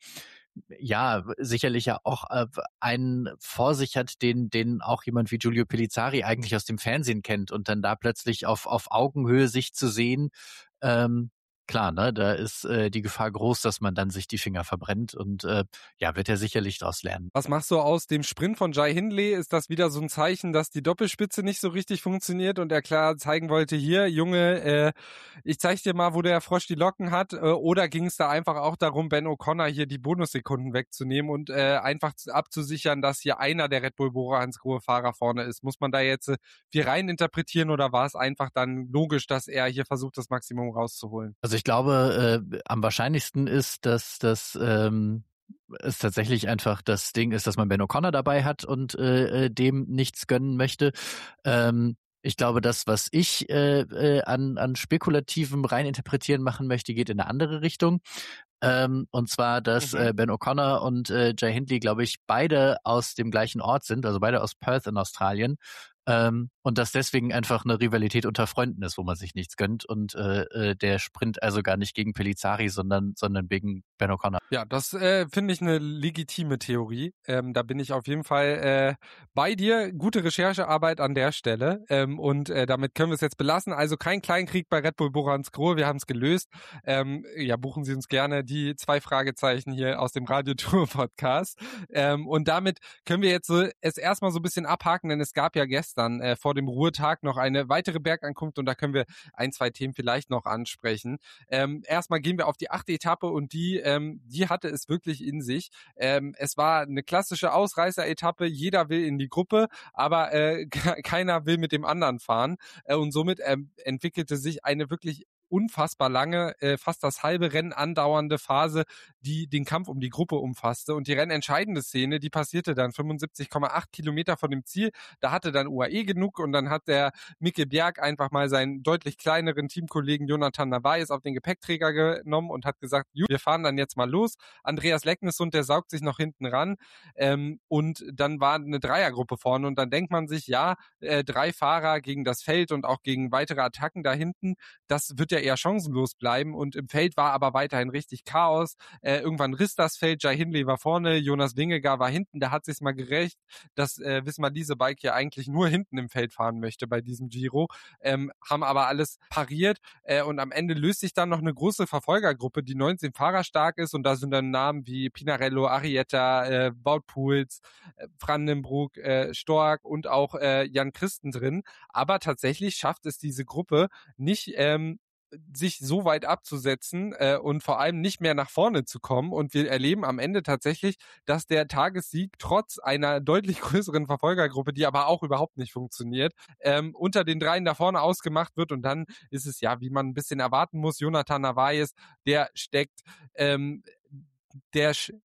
ja, sicherlich ja auch äh, einen vor sich hat, den, den auch jemand wie Giulio Pellizzari eigentlich aus dem Fernsehen kennt und dann da plötzlich auf, auf Augenhöhe sich zu sehen, ähm, klar, ne, da ist äh, die Gefahr groß, dass man dann sich die Finger verbrennt und äh, ja, wird er sicherlich daraus lernen. Was machst du aus dem Sprint von Jai Hindley? Ist das wieder so ein Zeichen, dass die Doppelspitze nicht so richtig funktioniert und er klar zeigen wollte, hier, Junge, äh, ich zeig dir mal, wo der Frosch die Locken hat? Äh, oder ging es da einfach auch darum, Ben O'Connor hier die Bonussekunden wegzunehmen und äh, einfach abzusichern, dass hier einer der Red Bull Bora Hansgrohe Fahrer vorne ist? Muss man da jetzt äh, viel rein interpretieren oder war es einfach dann logisch, dass er hier versucht, das Maximum rauszuholen? Also ich glaube, äh, am wahrscheinlichsten ist, dass das ähm, es tatsächlich einfach das Ding ist, dass man Ben O'Connor dabei hat und äh, dem nichts gönnen möchte. Ähm, ich glaube, das, was ich äh, äh, an, an spekulativem Reininterpretieren machen möchte, geht in eine andere Richtung. Ähm, und zwar, dass Mhm. äh, Ben O'Connor und äh, Jai Hindley, glaube ich, beide aus dem gleichen Ort sind, also beide aus Perth in Australien. Ähm, und dass deswegen einfach eine Rivalität unter Freunden ist, wo man sich nichts gönnt und äh, äh, der Sprint also gar nicht gegen Pellizzari, sondern sondern wegen Ben O'Connor. Ja, das äh, finde ich eine legitime Theorie. Ähm, da bin ich auf jeden Fall äh, bei dir. Gute Recherchearbeit an der Stelle. Ähm, und äh, damit können wir es jetzt belassen. Also kein Kleinkrieg bei Red Bull Bora Hansgrohe. Wir haben es gelöst. Ähm, ja, buchen Sie uns gerne die zwei Fragezeichen hier aus dem Radio-Tour-Podcast. Ähm, und damit können wir jetzt so es erstmal so ein bisschen abhaken, denn es gab ja gestern äh, vor dem Ruhetag noch eine weitere Bergankunft und da können wir ein, zwei Themen vielleicht noch ansprechen. Ähm, erstmal gehen wir auf die achte Etappe und die, ähm, die hatte es wirklich in sich. Ähm, es war eine klassische Ausreißer-Etappe, jeder will in die Gruppe, aber äh, keiner will mit dem anderen fahren äh, und somit ähm, entwickelte sich eine wirklich unfassbar lange, äh, fast das halbe Rennen andauernde Phase, die den Kampf um die Gruppe umfasste. Und die rennentscheidende Szene, die passierte dann fünfundsiebzig Komma acht Kilometer von dem Ziel. Da hatte dann U A E genug und dann hat der Mikkel Bjerg einfach mal seinen deutlich kleineren Teamkollegen Jonathan Narvaez auf den Gepäckträger genommen und hat gesagt, wir fahren dann jetzt mal los. Andreas Leknessund, der saugt sich noch hinten ran. Ähm, und dann war eine Dreiergruppe vorne und dann denkt man sich, ja, äh, drei Fahrer gegen das Feld und auch gegen weitere Attacken da hinten, das wird ja eher chancenlos bleiben und im Feld war aber weiterhin richtig Chaos. Äh, irgendwann riss das Feld, Jai Hindley war vorne, Jonas Vingegaard war hinten, da hat sich's mal gerecht, dass äh, Visma Leasebike ja eigentlich nur hinten im Feld fahren möchte bei diesem Giro, ähm, haben aber alles pariert äh, und am Ende löst sich dann noch eine große Verfolgergruppe, die neunzehn Fahrer stark ist und da sind dann Namen wie Pinarello, Arrieta, äh, Wout Poels, äh, Brandenburg, äh, Stork und auch äh, Jan Christen drin, aber tatsächlich schafft es diese Gruppe nicht, ähm, sich so weit abzusetzen äh, und vor allem nicht mehr nach vorne zu kommen. Und wir erleben am Ende tatsächlich, dass der Tagessieg trotz einer deutlich größeren Verfolgergruppe, die aber auch überhaupt nicht funktioniert, ähm, unter den dreien da vorne ausgemacht wird. Und dann ist es ja, wie man ein bisschen erwarten muss, Jonathan Narvaez, der steckt ähm, der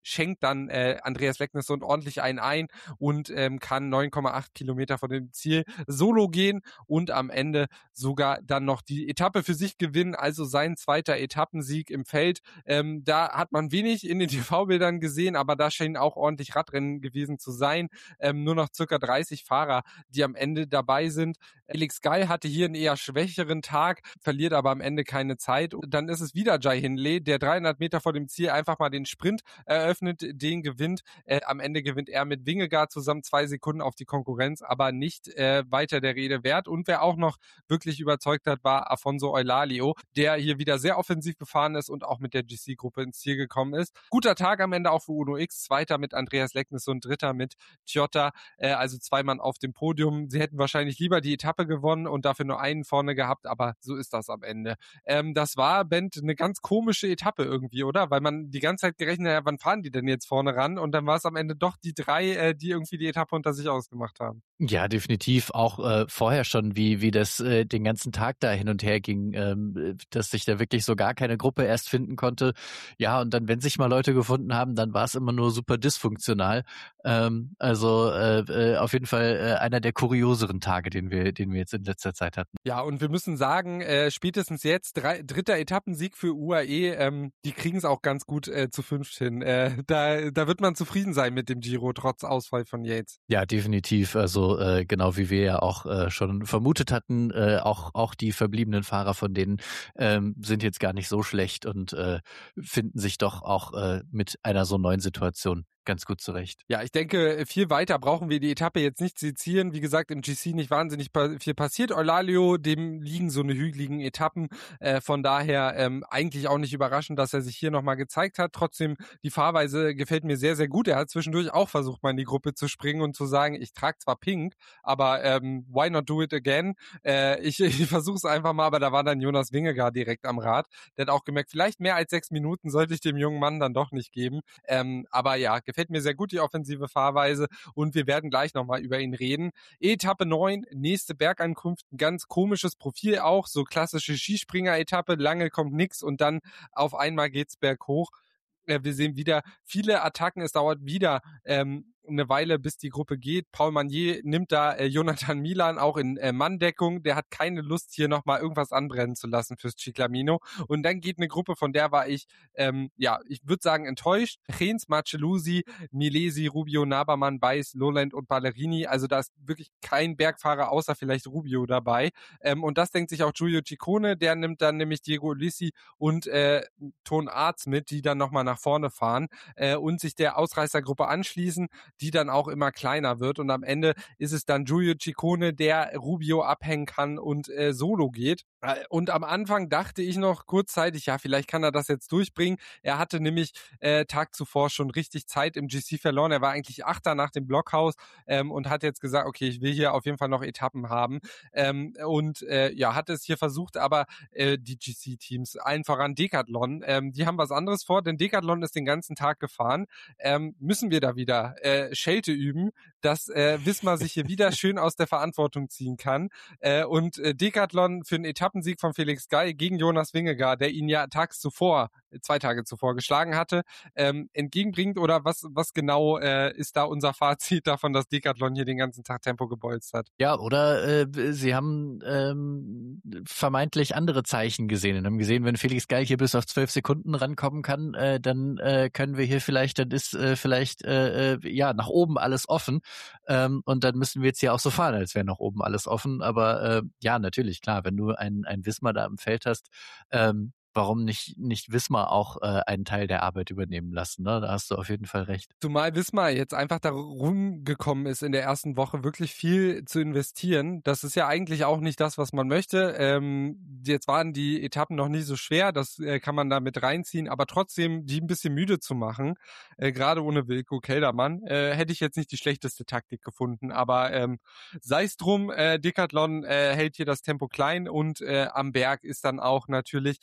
schenkt dann äh, Andreas Leknessund ordentlich einen ein und ähm, kann neun Komma acht Kilometer von dem Ziel solo gehen und am Ende sogar dann noch die Etappe für sich gewinnen, also sein zweiter Etappensieg im Feld. Ähm, da hat man wenig in den T V-Bildern gesehen, aber da scheinen auch ordentlich Radrennen gewesen zu sein. Ähm, nur noch circa dreißig Fahrer, die am Ende dabei sind. Felix Gall hatte hier einen eher schwächeren Tag, verliert aber am Ende keine Zeit. Und dann ist es wieder Jai Hindley, der dreihundert Meter vor dem Ziel einfach mal den Sprint eröffnet, den gewinnt. Äh, am Ende gewinnt er mit Vingegaard zusammen zwei Sekunden auf die Konkurrenz, aber nicht äh, weiter der Rede wert. Und wer auch noch wirklich überzeugt hat, war Afonso Eulalio, der hier wieder sehr offensiv gefahren ist und auch mit der G C-Gruppe ins Ziel gekommen ist. Guter Tag am Ende auch für Uno X, zweiter mit Andreas Leknessund, dritter mit Ciotta, äh, also zwei Mann auf dem Podium. Sie hätten wahrscheinlich lieber die Etappe gewonnen und dafür nur einen vorne gehabt, aber so ist das am Ende. Ähm, das war, Bent, eine ganz komische Etappe irgendwie, oder? Weil man die ganze Zeit gerechnet hat, wann fahren die denn jetzt vorne ran? Und dann war es am Ende doch die drei, äh, die irgendwie die Etappe unter sich ausgemacht haben. Ja, definitiv. Auch äh, vorher schon, wie wie das äh, den ganzen Tag da hin und her ging, ähm, dass sich da wirklich so gar keine Gruppe erst finden konnte. Ja, und dann, wenn sich mal Leute gefunden haben, dann war es immer nur super dysfunktional. Ähm, also äh, äh, auf jeden Fall äh, einer der kurioseren Tage, den wir den wir jetzt in letzter Zeit hatten. Ja, und wir müssen sagen, äh, spätestens jetzt drei, dritter Etappensieg für U A E, ähm, die kriegen es auch ganz gut äh, zu fünft hin. Äh, da da wird man zufrieden sein mit dem Giro, trotz Ausfall von Yates. Ja, definitiv. Also äh, genau wie wir ja auch äh, schon vermutet hatten, äh, auch auch die verbliebenen Fahrer von denen ähm, sind jetzt gar nicht so schlecht und äh, finden sich doch auch äh, mit einer so neuen Situation ganz gut zurecht. Ja, ich denke, viel weiter brauchen wir die Etappe jetzt nicht sezieren. Wie gesagt, im G C nicht wahnsinnig viel passiert. Eulalio, dem liegen so eine hügeligen Etappen. Äh, von daher ähm, eigentlich auch nicht überraschend, dass er sich hier nochmal gezeigt hat. Trotzdem, die Fahrweise gefällt mir sehr, sehr gut. Er hat zwischendurch auch versucht, mal in die Gruppe zu springen und zu sagen, ich trage zwar pink, aber ähm, why not do it again? Äh, ich ich versuche es einfach mal, aber da war dann Jonas Vingegaard direkt am Rad. Der hat auch gemerkt, vielleicht mehr als sechs Minuten sollte ich dem jungen Mann dann doch nicht geben. Ähm, aber ja, gefällt mir sehr gut die offensive Fahrweise und wir werden gleich nochmal über ihn reden. Etappe neun, nächste Bergankunft, ein ganz komisches Profil auch, so klassische Skispringer-Etappe, lange kommt nix und dann auf einmal geht's berghoch. Äh, wir sehen wieder viele Attacken, es dauert wieder ähm, eine Weile, bis die Gruppe geht. Paul Magnier nimmt da äh, Jonathan Milan auch in äh, Manndeckung. Der hat keine Lust, hier nochmal irgendwas anbrennen zu lassen fürs Ciclamino. Und dann geht eine Gruppe, von der war ich, ähm, ja, ich würde sagen enttäuscht. Rens, Marcellusi, Milesi, Rubio, Nabermann, Beis, Lowland und Ballerini. Also da ist wirklich kein Bergfahrer außer vielleicht Rubio dabei. Ähm, und das denkt sich auch Giulio Ciccone. Der nimmt dann nämlich Diego Ulissi und äh, Ton Arz mit, die dann nochmal nach vorne fahren äh, und sich der Ausreißergruppe anschließen, die dann auch immer kleiner wird und am Ende ist es dann Giulio Ciccone, der Rubio abhängen kann und äh, solo geht. Und am Anfang dachte ich noch kurzzeitig, ja, vielleicht kann er das jetzt durchbringen. Er hatte nämlich äh, Tag zuvor schon richtig Zeit im G C verloren. Er war eigentlich Achter nach dem Blockhaus ähm, und hat jetzt gesagt, okay, ich will hier auf jeden Fall noch Etappen haben. Ähm, und äh, ja, hat es hier versucht, aber äh, die G C-Teams, allen voran Decathlon, ähm, die haben was anderes vor, denn Decathlon ist den ganzen Tag gefahren. Ähm, müssen wir da wieder äh, Schelte üben, dass äh, Wismar sich hier wieder schön aus der Verantwortung ziehen kann. Äh, und äh, Decathlon für einen Etappensieg von Felix Gall gegen Jonas Vingegaard, der ihn ja tags zuvor, zwei Tage zuvor geschlagen hatte, ähm, entgegenbringt? Oder was was genau äh, ist da unser Fazit davon, dass Decathlon hier den ganzen Tag Tempo gebolzt hat? Ja, oder äh, sie haben ähm, vermeintlich andere Zeichen gesehen und haben gesehen, wenn Felix Gall hier bis auf zwölf Sekunden rankommen kann, äh, dann äh, können wir hier vielleicht, dann ist äh, vielleicht äh, ja nach oben alles offen ähm, und dann müssen wir jetzt hier auch so fahren, als wäre nach oben alles offen. Aber äh, ja, natürlich, klar, wenn du ein, ein Wismar da im Feld hast, ähm, warum nicht nicht Wismar auch äh, einen Teil der Arbeit übernehmen lassen, ne? Da hast du auf jeden Fall recht. Zumal Wismar jetzt einfach darum gekommen ist, in der ersten Woche wirklich viel zu investieren. Das ist ja eigentlich auch nicht das, was man möchte. Ähm, jetzt waren die Etappen noch nicht so schwer, das äh, kann man da mit reinziehen, aber trotzdem die ein bisschen müde zu machen, äh, gerade ohne Wilco Keldermann, äh, hätte ich jetzt nicht die schlechteste Taktik gefunden, aber ähm, sei es drum, äh, Decathlon äh, hält hier das Tempo klein und äh, am Berg ist dann auch natürlich äh,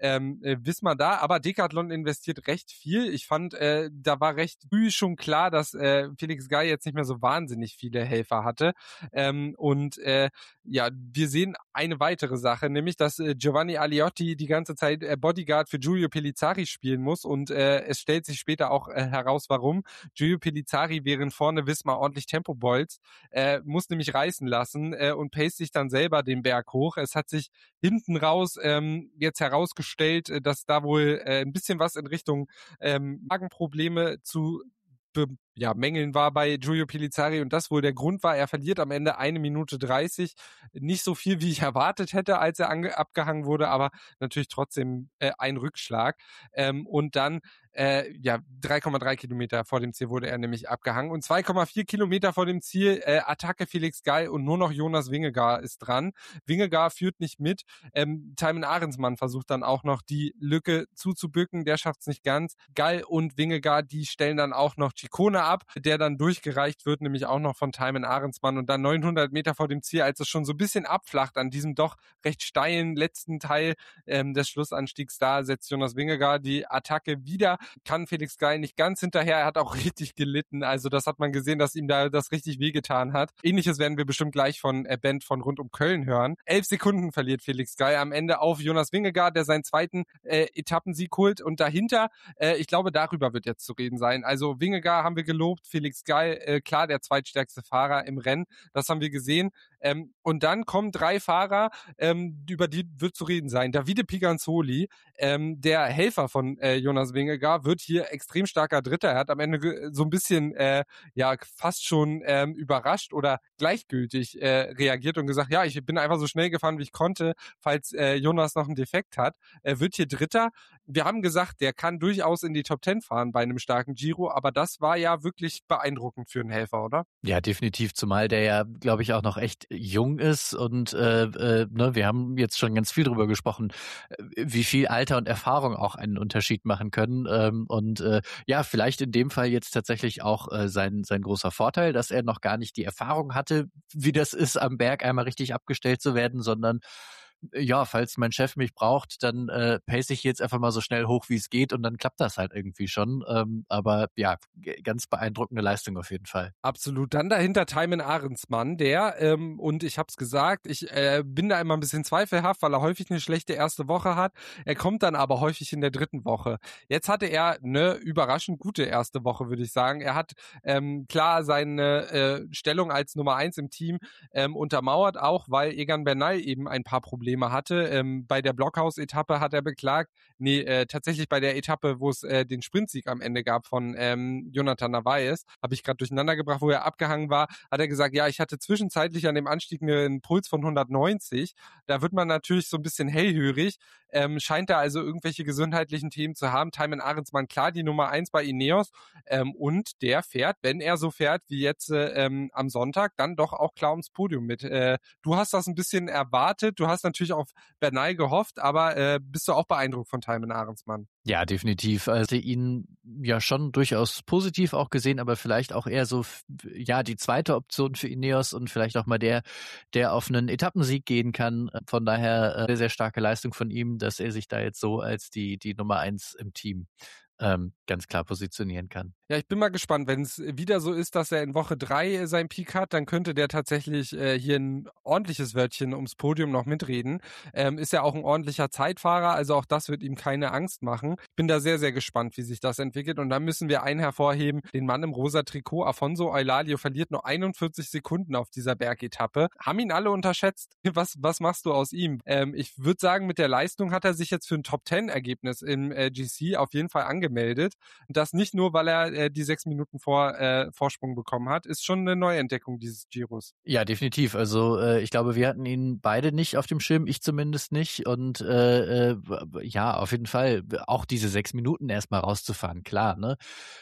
ähm, äh, Visma da, aber Decathlon investiert recht viel. Ich fand, äh, da war recht früh schon klar, dass äh, Felix Gall jetzt nicht mehr so wahnsinnig viele Helfer hatte. Ähm, und äh, ja, wir sehen eine weitere Sache, nämlich, dass äh, Giovanni Aliotti die ganze Zeit äh, Bodyguard für Giulio Pellizzari spielen muss und äh, es stellt sich später auch äh, heraus, warum. Giulio Pellizzari, während vorne Visma ordentlich Tempo bolzt, äh, muss nämlich reißen lassen äh, und pace sich dann selber den Berg hoch. Es hat sich hinten raus ähm, jetzt herausgestellt, äh, dass da wohl äh, ein bisschen was in Richtung ähm, Magenprobleme zu be ja, Mängeln war bei Giulio Pellizzari und das wohl der Grund war. Er verliert am Ende eine Minute dreißig. Nicht so viel, wie ich erwartet hätte, als er ange- abgehangen wurde, aber natürlich trotzdem äh, ein Rückschlag. Ähm, und dann äh, ja, drei Komma drei Kilometer vor dem Ziel wurde er nämlich abgehangen und zwei Komma vier Kilometer vor dem Ziel äh, Attacke Felix Gall und nur noch Jonas Vingegaard ist dran. Vingegaard führt nicht mit. Ähm, Thymen Ahrensmann versucht dann auch noch die Lücke zuzubücken. Der schafft es nicht ganz. Gall und Vingegaard, die stellen dann auch noch Ciccone ab, der dann durchgereicht wird, nämlich auch noch von Thymen Ahrensmann und dann neunhundert Meter vor dem Ziel, als es schon so ein bisschen abflacht an diesem doch recht steilen letzten Teil ähm, des Schlussanstiegs, da setzt Jonas Vingegaard die Attacke wieder, kann Felix Gall nicht ganz hinterher, er hat auch richtig gelitten, also das hat man gesehen, dass ihm da das richtig wehgetan hat. Ähnliches werden wir bestimmt gleich von äh, Bent von rund um Köln hören. Elf Sekunden verliert Felix Gall am Ende auf Jonas Vingegaard, der seinen zweiten äh, Etappensieg holt und dahinter, äh, ich glaube, darüber wird jetzt zu reden sein. Also Vingegaard haben wir gelobt, Felix Gall, äh, klar, der zweitstärkste Fahrer im Rennen, das haben wir gesehen. Ähm, und dann kommen drei Fahrer, ähm, über die wird zu reden sein. Davide Piganzoli, ähm, der Helfer von äh, Jonas Vingegaard, wird hier extrem starker Dritter. Er hat am Ende ge- so ein bisschen äh, ja fast schon ähm, überrascht oder gleichgültig äh, reagiert und gesagt, ja, ich bin einfach so schnell gefahren, wie ich konnte, falls äh, Jonas noch einen Defekt hat. Er wird hier Dritter. Wir haben gesagt, der kann durchaus in die Top Ten fahren bei einem starken Giro, aber das war ja wirklich beeindruckend für einen Helfer, oder? Ja, definitiv, zumal der ja, glaube ich, auch noch echt jung ist und äh, äh, ne, wir haben jetzt schon ganz viel drüber gesprochen, wie viel Alter und Erfahrung auch einen Unterschied machen können ähm, und äh, ja, vielleicht in dem Fall jetzt tatsächlich auch äh, sein sein großer Vorteil, dass er noch gar nicht die Erfahrung hatte, wie das ist, am Berg einmal richtig abgestellt zu werden, sondern ja, falls mein Chef mich braucht, dann äh, pace ich jetzt einfach mal so schnell hoch, wie es geht und dann klappt das halt irgendwie schon. Ähm, aber ja, g- ganz beeindruckende Leistung auf jeden Fall. Absolut. Dann dahinter Thymen Ahrensmann, der, ähm, und ich habe es gesagt, ich äh, bin da immer ein bisschen zweifelhaft, weil er häufig eine schlechte erste Woche hat. Er kommt dann aber häufig in der dritten Woche. Jetzt hatte er eine überraschend gute erste Woche, würde ich sagen. Er hat ähm, klar seine äh, Stellung als Nummer eins im Team ähm, untermauert, auch weil Egan Bernal eben ein paar Probleme hatte. Ähm, bei der Blockhaus-Etappe hat er beklagt, nee, äh, tatsächlich bei der Etappe, wo es äh, den Sprintsieg am Ende gab von ähm, Jonathan Narvaez, habe ich gerade durcheinander gebracht, wo er abgehangen war, hat er gesagt, ja, ich hatte zwischenzeitlich an dem Anstieg einen Puls von hundertneunzig. Da wird man natürlich so ein bisschen hellhörig. Ähm, scheint da also irgendwelche gesundheitlichen Themen zu haben. Thymen Ahrensmann, klar, die Nummer eins bei Ineos. Ähm, und der fährt, wenn er so fährt wie jetzt äh, ähm, am Sonntag, dann doch auch klar ums Podium mit. Äh, du hast das ein bisschen erwartet. Du hast natürlich auf Bernal gehofft, aber äh, bist du auch beeindruckt von Thymen Ahrensmann? Ja, definitiv. Also ihn ja schon durchaus positiv auch gesehen, aber vielleicht auch eher so, ja, die zweite Option für Ineos und vielleicht auch mal der, der auf einen Etappensieg gehen kann. Von daher äh, sehr, sehr starke Leistung von ihm, dass er sich da jetzt so als die, die Nummer eins im Team ähm, ganz klar positionieren kann. Ja, ich bin mal gespannt. Wenn es wieder so ist, dass er in Woche drei seinen Peak hat, dann könnte der tatsächlich äh, hier ein ordentliches Wörtchen ums Podium noch mitreden. Ähm, ist ja auch ein ordentlicher Zeitfahrer, also auch das wird ihm keine Angst machen. Ich bin da sehr, sehr gespannt, wie sich das entwickelt. Und dann müssen wir einen hervorheben, den Mann im rosa Trikot. Afonso Eulalio verliert nur einundvierzig Sekunden auf dieser Bergetappe. Haben ihn alle unterschätzt. Was, was machst du aus ihm? Ähm, ich würde sagen, mit der Leistung hat er sich jetzt für ein Top-Ten-Ergebnis im äh, G C auf jeden Fall angemeldet. Und das nicht nur, weil er äh, die sechs Minuten vor äh, Vorsprung bekommen hat, ist schon eine Neuentdeckung dieses Giros. Ja, definitiv. Also äh, ich glaube, wir hatten ihn beide nicht auf dem Schirm, ich zumindest nicht. Und äh, äh, ja, auf jeden Fall auch diese sechs Minuten erstmal rauszufahren, klar, ne?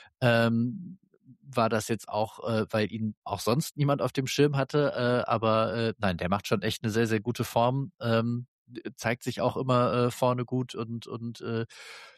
Ähm, war das jetzt auch, äh, weil ihn auch sonst niemand auf dem Schirm hatte, äh, aber äh, nein, der macht schon echt eine sehr, sehr gute Form, ähm, zeigt sich auch immer äh, vorne gut und und äh,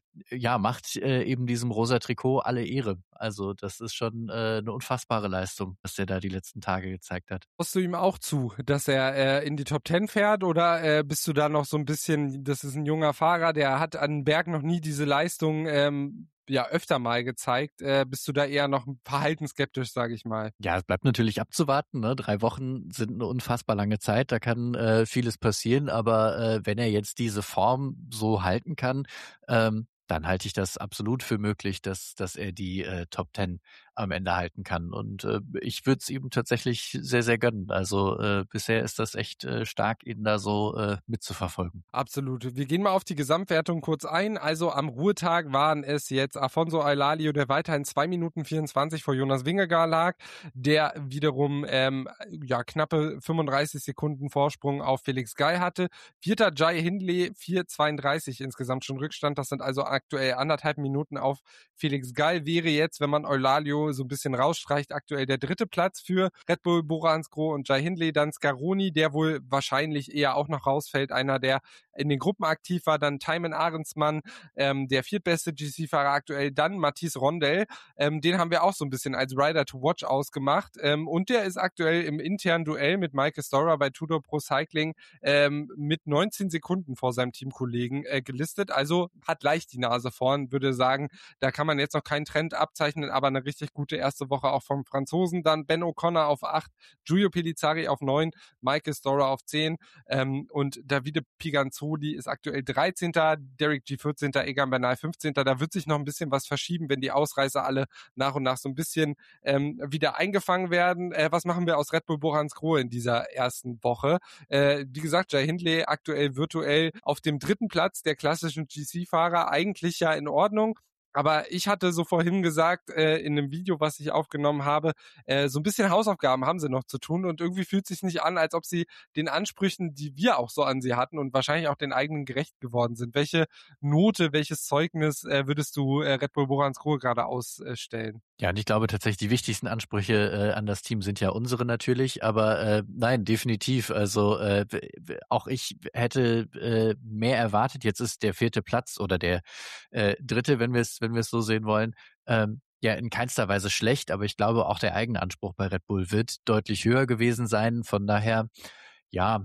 ja, macht äh, eben diesem rosa Trikot alle Ehre. Also das ist schon äh, eine unfassbare Leistung, was der da die letzten Tage gezeigt hat. Traust du ihm auch zu, dass er äh, in die Top Ten fährt, oder äh, bist du da noch so ein bisschen, das ist ein junger Fahrer, der hat an Berg noch nie diese Leistung ähm, ja öfter mal gezeigt. Äh, bist du da eher noch verhaltensskeptisch, sage ich mal? Ja, es bleibt natürlich abzuwarten. Ne? Drei Wochen sind eine unfassbar lange Zeit, da kann äh, vieles passieren, aber äh, wenn er jetzt diese Form so halten kann, ähm, dann halte ich das absolut für möglich, dass dass er die äh, Top Ten am Ende halten kann. Und äh, ich würde es ihm tatsächlich sehr, sehr gönnen. Also äh, bisher ist das echt äh, stark, ihn da so äh, mitzuverfolgen. Absolut. Wir gehen mal auf die Gesamtwertung kurz ein. Also am Ruhetag waren es jetzt Afonso Elalio, der weiterhin zwei Minuten vierundzwanzig vor Jonas Vingegaard lag, der wiederum ähm, ja knappe fünfunddreißig Sekunden Vorsprung auf Felix Gall hatte. Vierter Jai Hindley, vier zweiunddreißig insgesamt schon Rückstand. Das sind also aktuell anderthalb Minuten auf Felix Gall. Wäre jetzt, wenn man Eulalia so ein bisschen rausstreicht, aktuell der dritte Platz für Red Bull, Bora Hansgrohe und Jai Hindley. Dann Scaroni, der wohl wahrscheinlich eher auch noch rausfällt, einer, der in den Gruppen aktiv war. Dann Thymen Ahrensmann, ähm, der viertbeste G C-Fahrer aktuell. Dann Mathis Rondel, ähm, den haben wir auch so ein bisschen als Rider to Watch ausgemacht. Ähm, und der ist aktuell im internen Duell mit Michael Storer bei Tudor Pro Cycling ähm, mit neunzehn Sekunden vor seinem Teamkollegen äh, gelistet. Also hat leicht die Nase vorn, würde sagen, da kann man jetzt noch keinen Trend abzeichnen, aber eine richtig gute erste Woche auch vom Franzosen. Dann Ben O'Connor auf acht, Giulio Pellizzari auf neun, Michael Storer auf zehn ähm, und Davide Piganzoli ist aktuell dreizehnter, Derek G. vierzehnter, Egan Bernal fünfzehnter. Da wird sich noch ein bisschen was verschieben, wenn die Ausreißer alle nach und nach so ein bisschen ähm, wieder eingefangen werden. Äh, was machen wir aus Red Bull Bora Hansgrohe in dieser ersten Woche? Äh, wie gesagt, Jai Hindley aktuell virtuell auf dem dritten Platz der klassischen G C-Fahrer, eigentlich ja in Ordnung. Aber ich hatte so vorhin gesagt, äh, in einem Video, was ich aufgenommen habe, äh, so ein bisschen Hausaufgaben haben sie noch zu tun und irgendwie fühlt es sich nicht an, als ob sie den Ansprüchen, die wir auch so an sie hatten und wahrscheinlich auch den eigenen gerecht geworden sind. Welche Note, welches Zeugnis äh, würdest du äh, Red Bull Bora Hansgrohe gerade ausstellen? Ja, und ich glaube tatsächlich, die wichtigsten Ansprüche äh, an das Team sind ja unsere natürlich, aber äh, nein, definitiv. Also äh, auch ich hätte äh, mehr erwartet. Jetzt ist der vierte Platz oder der äh, dritte, wenn wir es wenn wir es so sehen wollen, ähm, ja in keinster Weise schlecht, aber ich glaube auch der eigene Anspruch bei Red Bull wird deutlich höher gewesen sein. Von daher, ja,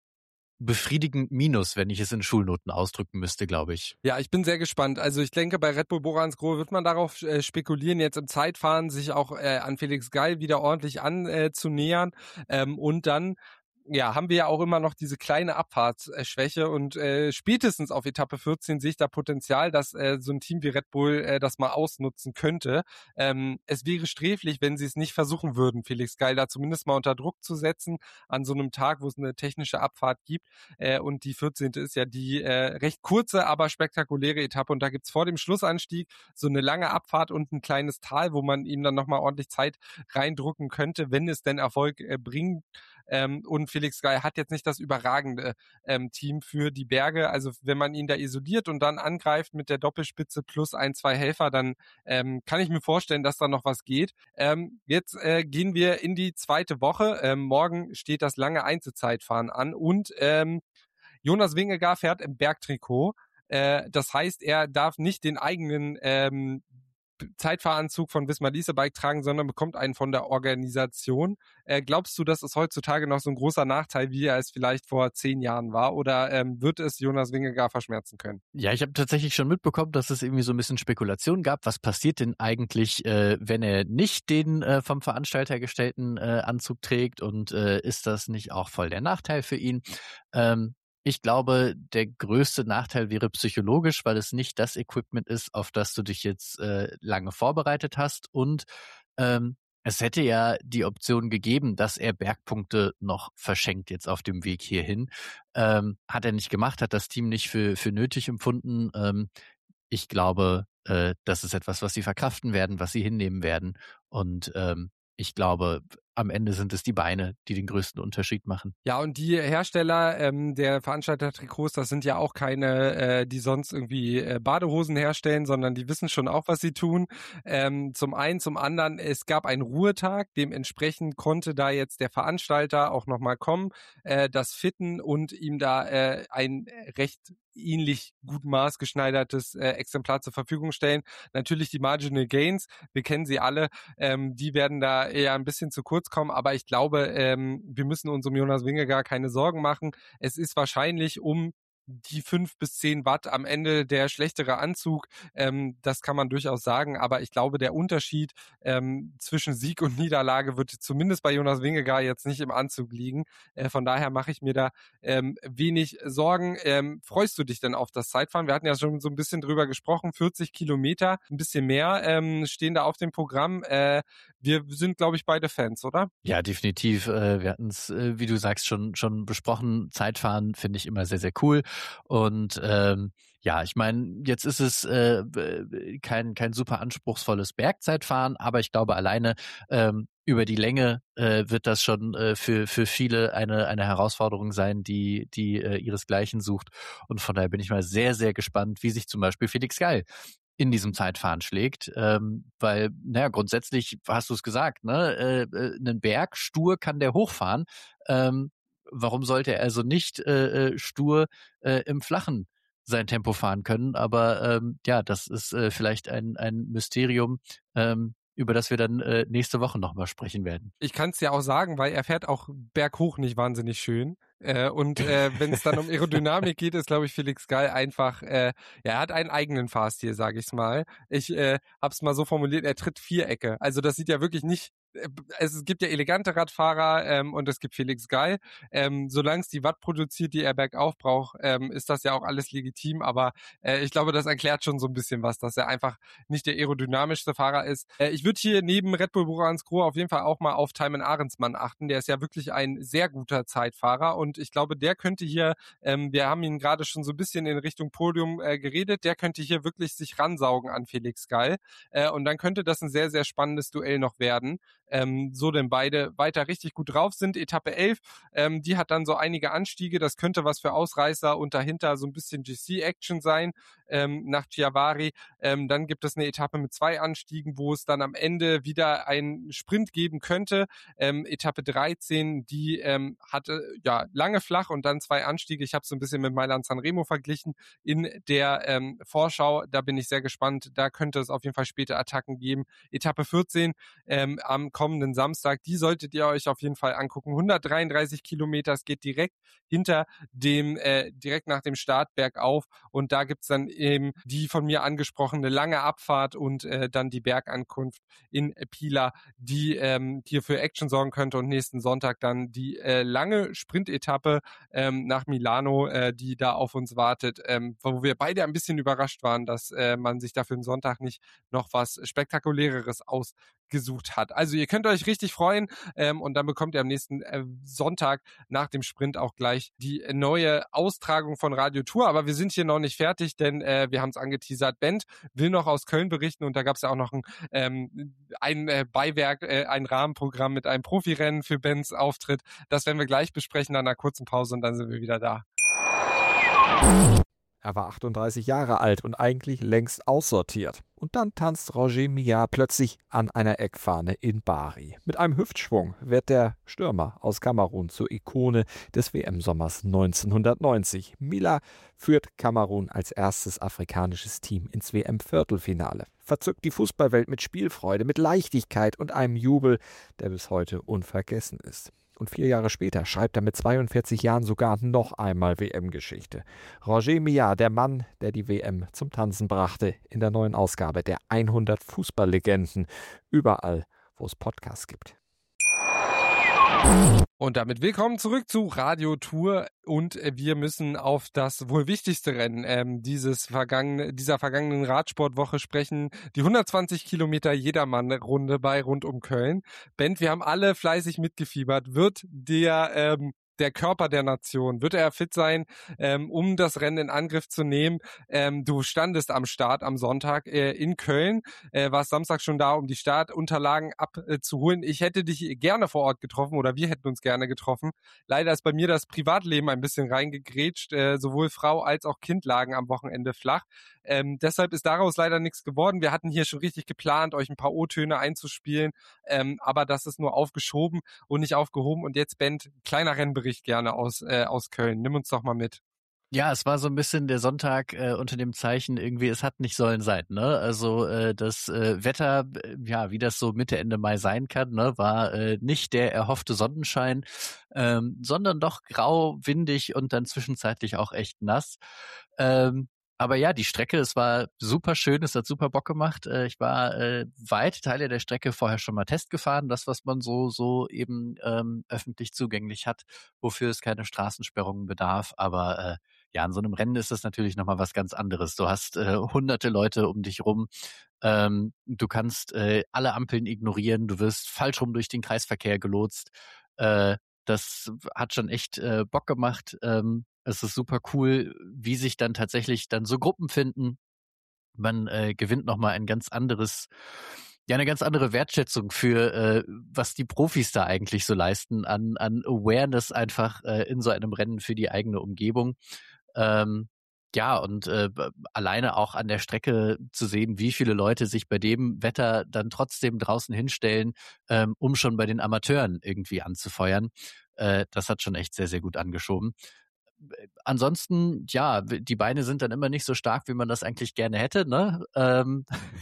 befriedigend minus, wenn ich es in Schulnoten ausdrücken müsste, glaube ich. Ja, ich bin sehr gespannt. Also ich denke, bei Red Bull Bora Hansgrohe wird man darauf äh, spekulieren, jetzt im Zeitfahren sich auch äh, an Felix Gall wieder ordentlich anzunähern äh, ähm, und dann ja, haben wir ja auch immer noch diese kleine Abfahrtsschwäche und äh, spätestens auf Etappe vierzehn sehe ich da Potenzial, dass äh, so ein Team wie Red Bull äh, das mal ausnutzen könnte. Ähm, es wäre sträflich, wenn sie es nicht versuchen würden, Felix Gall da zumindest mal unter Druck zu setzen an so einem Tag, wo es eine technische Abfahrt gibt. Äh, und die vierzehnte ist ja die äh, recht kurze, aber spektakuläre Etappe und da gibt's vor dem Schlussanstieg so eine lange Abfahrt und ein kleines Tal, wo man ihm dann nochmal ordentlich Zeit reindrücken könnte, wenn es denn Erfolg äh, bringt. Ähm, und Felix Gall hat jetzt nicht das überragende ähm, Team für die Berge. Also wenn man ihn da isoliert und dann angreift mit der Doppelspitze plus ein, zwei Helfer, dann ähm, kann ich mir vorstellen, dass da noch was geht. Ähm, jetzt äh, gehen wir in die zweite Woche. Ähm, morgen steht das lange Einzelzeitfahren an und ähm, Jonas Vingegaard fährt im Bergtrikot. Äh, das heißt, er darf nicht den eigenen ähm, Zeitfahranzug von Visma Leasebike tragen, sondern bekommt einen von der Organisation. Äh, glaubst du, das ist heutzutage noch so ein großer Nachteil, wie er es vielleicht vor zehn Jahren war? Oder ähm, wird es Jonas Vingegaard verschmerzen können? Ja, ich habe tatsächlich schon mitbekommen, dass es irgendwie so ein bisschen Spekulation gab. Was passiert denn eigentlich, äh, wenn er nicht den äh, vom Veranstalter gestellten äh, Anzug trägt? Und äh, ist das nicht auch voll der Nachteil für ihn? Ähm, Ich glaube, der größte Nachteil wäre psychologisch, weil es nicht das Equipment ist, auf das du dich jetzt äh, lange vorbereitet hast. Und ähm, es hätte ja die Option gegeben, dass er Bergpunkte noch verschenkt jetzt auf dem Weg hierhin. Ähm, hat er nicht gemacht, hat das Team nicht für, für nötig empfunden. Ähm, ich glaube, äh, das ist etwas, was sie verkraften werden, was sie hinnehmen werden. Und ähm, ich glaube, am Ende sind es die Beine, die den größten Unterschied machen. Ja, und die Hersteller ähm, der Veranstalter-Trikots, das sind ja auch keine, äh, die sonst irgendwie äh, Badehosen herstellen, sondern die wissen schon auch, was sie tun. Ähm, zum einen, zum anderen, es gab einen Ruhetag, dementsprechend konnte da jetzt der Veranstalter auch nochmal kommen, äh, das fitten und ihm da äh, ein recht ähnlich gut maßgeschneidertes äh, Exemplar zur Verfügung stellen. Natürlich die Marginal Gains, wir kennen sie alle, ähm, die werden da eher ein bisschen zu kurz kommen, aber ich glaube, ähm, wir müssen uns um Jonas Vingegaard keine Sorgen machen. Es ist wahrscheinlich um die fünf bis zehn Watt am Ende der schlechtere Anzug, ähm, das kann man durchaus sagen, aber ich glaube, der Unterschied ähm, zwischen Sieg und Niederlage wird zumindest bei Jonas Vingegaard jetzt nicht im Anzug liegen. Äh, von daher mache ich mir da ähm, wenig Sorgen. Ähm, freust du dich denn auf das Zeitfahren? Wir hatten ja schon so ein bisschen drüber gesprochen, vierzig Kilometer, ein bisschen mehr ähm, stehen da auf dem Programm. Äh, wir sind, glaube ich, beide Fans, oder? Ja, definitiv. Äh, wir hatten es, äh, wie du sagst, schon schon besprochen. Zeitfahren finde ich immer sehr, sehr cool. Und ähm, ja, ich meine, jetzt ist es äh, kein kein super anspruchsvolles Bergzeitfahren, aber ich glaube alleine ähm, über die Länge äh, wird das schon äh, für für viele eine eine Herausforderung sein, die die äh, ihresgleichen sucht. Und von daher bin ich mal sehr, sehr gespannt, wie sich zum Beispiel Felix Gall in diesem Zeitfahren schlägt, ähm, weil, naja, grundsätzlich hast du es gesagt, ne, äh, äh, einen Berg stur kann der hochfahren. Ähm, warum sollte er also nicht äh, äh, stur äh, im Flachen sein Tempo fahren können? Aber ähm, ja, das ist äh, vielleicht ein ein Mysterium, ähm, über das wir dann äh, nächste Woche nochmal sprechen werden. Ich kann es ja auch sagen, weil er fährt auch berghoch nicht wahnsinnig schön. Äh, und äh, wenn es dann um Aerodynamik geht, ist, glaube ich, Felix Gall einfach, äh, ja, er hat einen eigenen Fahrstil, sage ich's mal. Ich äh, hab's mal so formuliert, er tritt Vierecke. Also das sieht ja wirklich nicht, äh, es gibt ja elegante Radfahrer ähm, und es gibt Felix Gall. Ähm, solange es die Watt produziert, die er bergauf braucht, ähm, ist das ja auch alles legitim. Aber äh, ich glaube, das erklärt schon so ein bisschen was, dass er einfach nicht der aerodynamischste Fahrer ist. Äh, ich würde hier neben Red Bull Bora Hansgrohe auf jeden Fall auch mal auf Thymen Ahrensmann achten. Der ist ja wirklich ein sehr guter Zeitfahrer und ich glaube, der könnte hier, ähm, wir haben ihn gerade schon so ein bisschen in Richtung Podium äh, geredet, der könnte hier wirklich sich ransaugen an Felix Gall äh, und dann könnte das ein sehr, sehr spannendes Duell noch werden. Ähm, so denn beide weiter richtig gut drauf sind. Etappe elf, ähm, die hat dann so einige Anstiege, das könnte was für Ausreißer und dahinter so ein bisschen G C-Action sein ähm, nach Chiavari. Ähm, dann gibt es eine Etappe mit zwei Anstiegen, wo es dann am Ende wieder einen Sprint geben könnte. Ähm, Etappe dreizehn, die ähm, hatte ja lange flach und dann zwei Anstiege. Ich habe es so ein bisschen mit Mailand Sanremo verglichen in der ähm, Vorschau. Da bin ich sehr gespannt. Da könnte es auf jeden Fall später Attacken geben. Etappe vierzehn ähm, am kommenden Samstag, die solltet ihr euch auf jeden Fall angucken. hundertdreiunddreißig Kilometer, es geht direkt hinter dem, äh, direkt nach dem Start bergauf und da gibt's dann eben die von mir angesprochene lange Abfahrt und äh, dann die Bergankunft in Pila, die ähm, hier für Action sorgen könnte und nächsten Sonntag dann die äh, lange Sprintetappe ähm, nach Milano, äh, die da auf uns wartet, ähm, wo wir beide ein bisschen überrascht waren, dass äh, man sich dafür einen Sonntag nicht noch was Spektakuläreres ausgesucht hat. Also ihr könnt euch richtig freuen ähm, und dann bekommt ihr am nächsten äh, Sonntag nach dem Sprint auch gleich die neue Austragung von Radio Tour. Aber wir sind hier noch nicht fertig, denn äh, wir haben es angeteasert. Bent will noch aus Köln berichten und da gab es ja auch noch ein, ähm, ein äh, Beiwerk, äh, ein Rahmenprogramm mit einem Profirennen für Bents Auftritt. Das werden wir gleich besprechen nach einer kurzen Pause und dann sind wir wieder da. Er war achtunddreißig Jahre alt und eigentlich längst aussortiert. Und dann tanzt Roger Millard plötzlich an einer Eckfahne in Bari. Mit einem Hüftschwung wird der Stürmer aus Kamerun zur Ikone des W M-Sommers neunzehnhundertneunzig. Millard führt Kamerun als erstes afrikanisches Team ins W M-Viertelfinale. Verzückt die Fußballwelt mit Spielfreude, mit Leichtigkeit und einem Jubel, der bis heute unvergessen ist. Und vier Jahre später schreibt er mit zweiundvierzig Jahren sogar noch einmal W M-Geschichte. Roger Millard, der Mann, der die W M zum Tanzen brachte, in der neuen Ausgabe der hundert Fußballlegenden. Überall, wo es Podcasts gibt. Und damit willkommen zurück zu Radio Tour und wir müssen auf das wohl wichtigste Rennen ähm, dieses vergangene, dieser vergangenen Radsportwoche sprechen. Die hundertzwanzig Kilometer Jedermann-Runde bei rund um Köln. Bent, wir haben alle fleißig mitgefiebert. Wird der ähm, der Körper der Nation, wird er fit sein, ähm, um das Rennen in Angriff zu nehmen? Ähm, du standest am Start am Sonntag äh, in Köln, äh, warst Samstag schon da, um die Startunterlagen abzuholen. Äh, ich hätte dich gerne vor Ort getroffen oder wir hätten uns gerne getroffen. Leider ist bei mir das Privatleben ein bisschen reingegrätscht. Äh, sowohl Frau als auch Kind lagen am Wochenende flach. Ähm, deshalb ist daraus leider nichts geworden. Wir hatten hier schon richtig geplant, euch ein paar O-Töne einzuspielen, ähm, aber das ist nur aufgeschoben und nicht aufgehoben. Und jetzt, Bent, kleiner Rennbericht gerne aus, äh, aus Köln. Nimm uns doch mal mit. Ja, es war so ein bisschen der Sonntag äh, unter dem Zeichen irgendwie, es hat nicht sollen sein, ne? Also äh, das äh, Wetter, äh, ja, wie das so Mitte, Ende Mai sein kann, ne, war äh, nicht der erhoffte Sonnenschein, ähm, sondern doch grau, windig und dann zwischenzeitlich auch echt nass. Ähm, aber ja, die Strecke, es war super schön, es hat super Bock gemacht. Äh, ich war äh, weite Teile der Strecke vorher schon mal Test gefahren, das, was man so so eben ähm, öffentlich zugänglich hat, wofür es keine Straßensperrungen bedarf. Aber äh, ja, in so einem Rennen ist das natürlich nochmal was ganz anderes. Du hast äh, hunderte Leute um dich rum. Ähm, du kannst äh, alle Ampeln ignorieren. Du wirst falsch rum durch den Kreisverkehr gelotst. Äh, das hat schon echt äh, Bock gemacht. Ähm, es ist super cool, wie sich dann tatsächlich dann so Gruppen finden. Man äh, gewinnt nochmal ein ganz anderes, ja, eine ganz andere Wertschätzung für, äh, was die Profis da eigentlich so leisten an, an Awareness einfach äh, in so einem Rennen für die eigene Umgebung. Ähm, ja, und äh, b- alleine auch an der Strecke zu sehen, wie viele Leute sich bei dem Wetter dann trotzdem draußen hinstellen, ähm, um schon bei den Amateuren irgendwie anzufeuern. Äh, das hat schon echt sehr, sehr gut angeschoben. Ansonsten, ja, die Beine sind dann immer nicht so stark, wie man das eigentlich gerne hätte, ne? Ähm,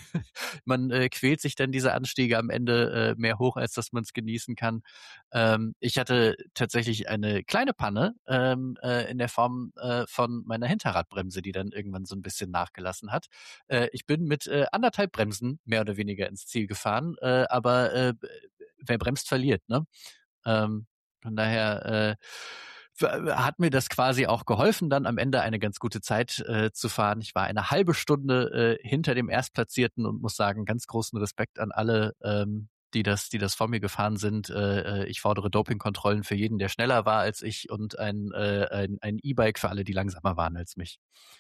man äh, quält sich dann diese Anstiege am Ende äh, mehr hoch, als dass man es genießen kann. Ähm, ich hatte tatsächlich eine kleine Panne ähm, äh, in der Form äh, von meiner Hinterradbremse, die dann irgendwann so ein bisschen nachgelassen hat. Äh, ich bin mit äh, anderthalb Bremsen mehr oder weniger ins Ziel gefahren, äh, aber äh, wer bremst, verliert, ne? Ähm, von daher äh, hat mir das quasi auch geholfen, dann am Ende eine ganz gute Zeit äh, zu fahren. Ich war eine halbe Stunde äh, hinter dem Erstplatzierten und muss sagen, ganz großen Respekt an alle, ähm, die das, die das vor mir gefahren sind. Äh, äh, ich fordere Dopingkontrollen für jeden, der schneller war als ich und ein, äh, ein, ein E-Bike für alle, die langsamer waren als mich.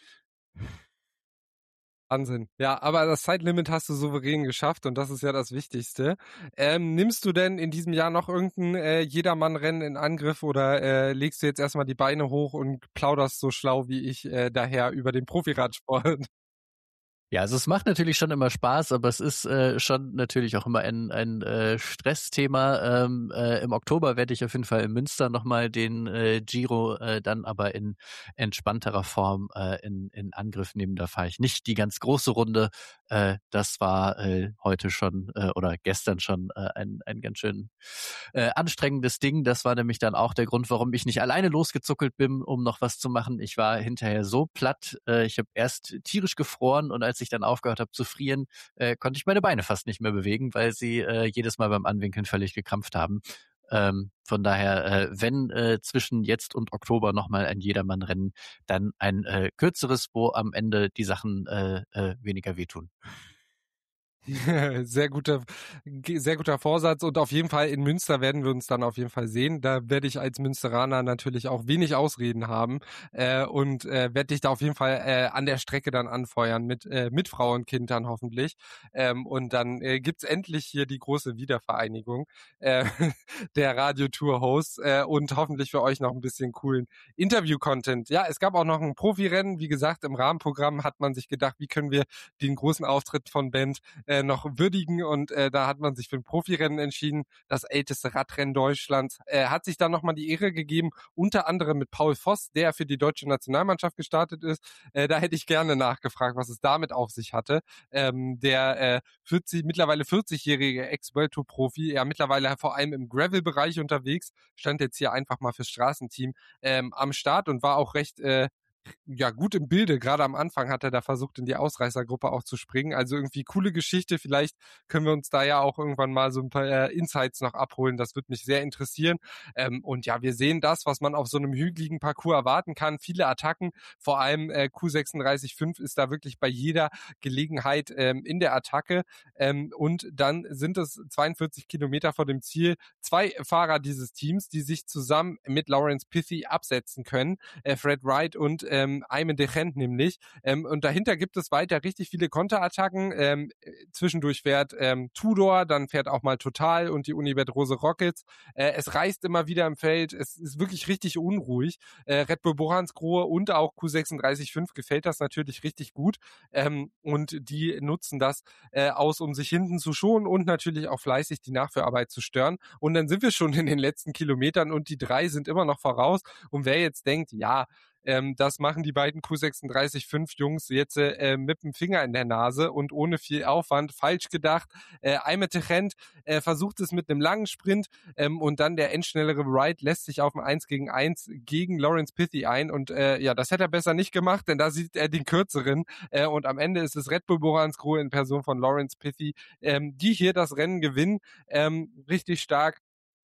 Wahnsinn. Ja, aber das Zeitlimit hast du souverän geschafft und das ist ja das Wichtigste. Ähm, nimmst du denn in diesem Jahr noch irgendein äh, Jedermann-Rennen in Angriff oder äh, legst du jetzt erstmal die Beine hoch und plauderst so schlau wie ich äh, daher über den Profiradsport? Ja, also es macht natürlich schon immer Spaß, aber es ist äh, schon natürlich auch immer ein, ein äh, Stressthema. Ähm, äh, Im Oktober werde ich auf jeden Fall in Münster nochmal den äh, Giro äh, dann aber in entspannterer Form äh, in, in Angriff nehmen. Da fahre ich nicht die ganz große Runde. Äh, das war äh, heute schon äh, oder gestern schon äh, ein, ein ganz schön äh, anstrengendes Ding. Das war nämlich dann auch der Grund, warum ich nicht alleine losgezuckelt bin, um noch was zu machen. Ich war hinterher so platt. Äh, ich habe erst tierisch gefroren und als ich dann aufgehört habe zu frieren, äh, konnte ich meine Beine fast nicht mehr bewegen, weil sie äh, jedes Mal beim Anwinkeln völlig gekrampft haben. Ähm, von daher, äh, wenn äh, zwischen jetzt und Oktober nochmal ein Jedermann-Rennen, dann ein äh, kürzeres, wo am Ende die Sachen äh, äh, weniger wehtun. Sehr guter, sehr guter Vorsatz und auf jeden Fall in Münster werden wir uns dann auf jeden Fall sehen. Da werde ich als Münsteraner natürlich auch wenig Ausreden haben äh, und äh, werde dich da auf jeden Fall äh, an der Strecke dann anfeuern mit äh, mit Frau und Kind dann hoffentlich. Ähm, und dann äh, gibt's endlich hier die große Wiedervereinigung äh, der Radio-Tour-Hosts äh, und hoffentlich für euch noch ein bisschen coolen Interview-Content. Ja, es gab auch noch ein Profirennen. Wie gesagt, im Rahmenprogramm hat man sich gedacht, wie können wir den großen Auftritt von Band äh, noch würdigen und äh, da hat man sich für ein Profirennen entschieden, das älteste Radrennen Deutschlands. Äh, hat sich dann nochmal die Ehre gegeben, unter anderem mit Paul Voss, der für die deutsche Nationalmannschaft gestartet ist. Äh, da hätte ich gerne nachgefragt, was es damit auf sich hatte. Ähm, der äh, vierzig, mittlerweile vierzigjährige Ex-World Tour Profi, ja mittlerweile vor allem im Gravel-Bereich unterwegs, stand jetzt hier einfach mal fürs Straßenteam ähm, am Start und war auch recht äh, ja, gut im Bilde. Gerade am Anfang hat er da versucht, in die Ausreißergruppe auch zu springen. Also irgendwie coole Geschichte. Vielleicht können wir uns da ja auch irgendwann mal so ein paar äh, Insights noch abholen. Das würde mich sehr interessieren. Ähm, und ja, wir sehen das, was man auf so einem hügeligen Parcours erwarten kann. Viele Attacken, vor allem äh, Q sechsunddreißig Komma fünf ist da wirklich bei jeder Gelegenheit ähm, in der Attacke. Ähm, und dann sind es zweiundvierzig Kilometer vor dem Ziel. Zwei Fahrer dieses Teams, die sich zusammen mit Lawrence Pithy absetzen können. Äh, Fred Wright und ähm, Ayman Dechent nämlich. Ähm, und dahinter gibt es weiter richtig viele Konterattacken. Ähm, zwischendurch fährt ähm, Tudor, dann fährt auch mal Total und die Unibet Rose Rockets. Äh, es reißt immer wieder im Feld. Es ist wirklich richtig unruhig. Äh, Red Bull Boransgrohe und auch Q sechsunddreißig Komma fünf gefällt das natürlich richtig gut. Ähm, und die nutzen das äh, aus, um sich hinten zu schonen und natürlich auch fleißig die Nachführarbeit zu stören. Und dann sind wir schon in den letzten Kilometern und die drei sind immer noch voraus. Und wer jetzt denkt, ja, Ähm, das machen die beiden Q sechsunddreißig fünf Jungs jetzt äh, mit dem Finger in der Nase und ohne viel Aufwand. Falsch gedacht. Äh, Aime Techent äh, versucht es mit einem langen Sprint ähm, und dann der endschnellere Wright lässt sich auf ein eins gegen eins gegen Lawrence Pithy ein und äh, ja, das hätte er besser nicht gemacht, denn da sieht er den kürzeren äh, und am Ende ist es Red Bull Bora Hansgrohe in Person von Lawrence Pithy, ähm, die hier das Rennen gewinnen. Ähm, richtig stark,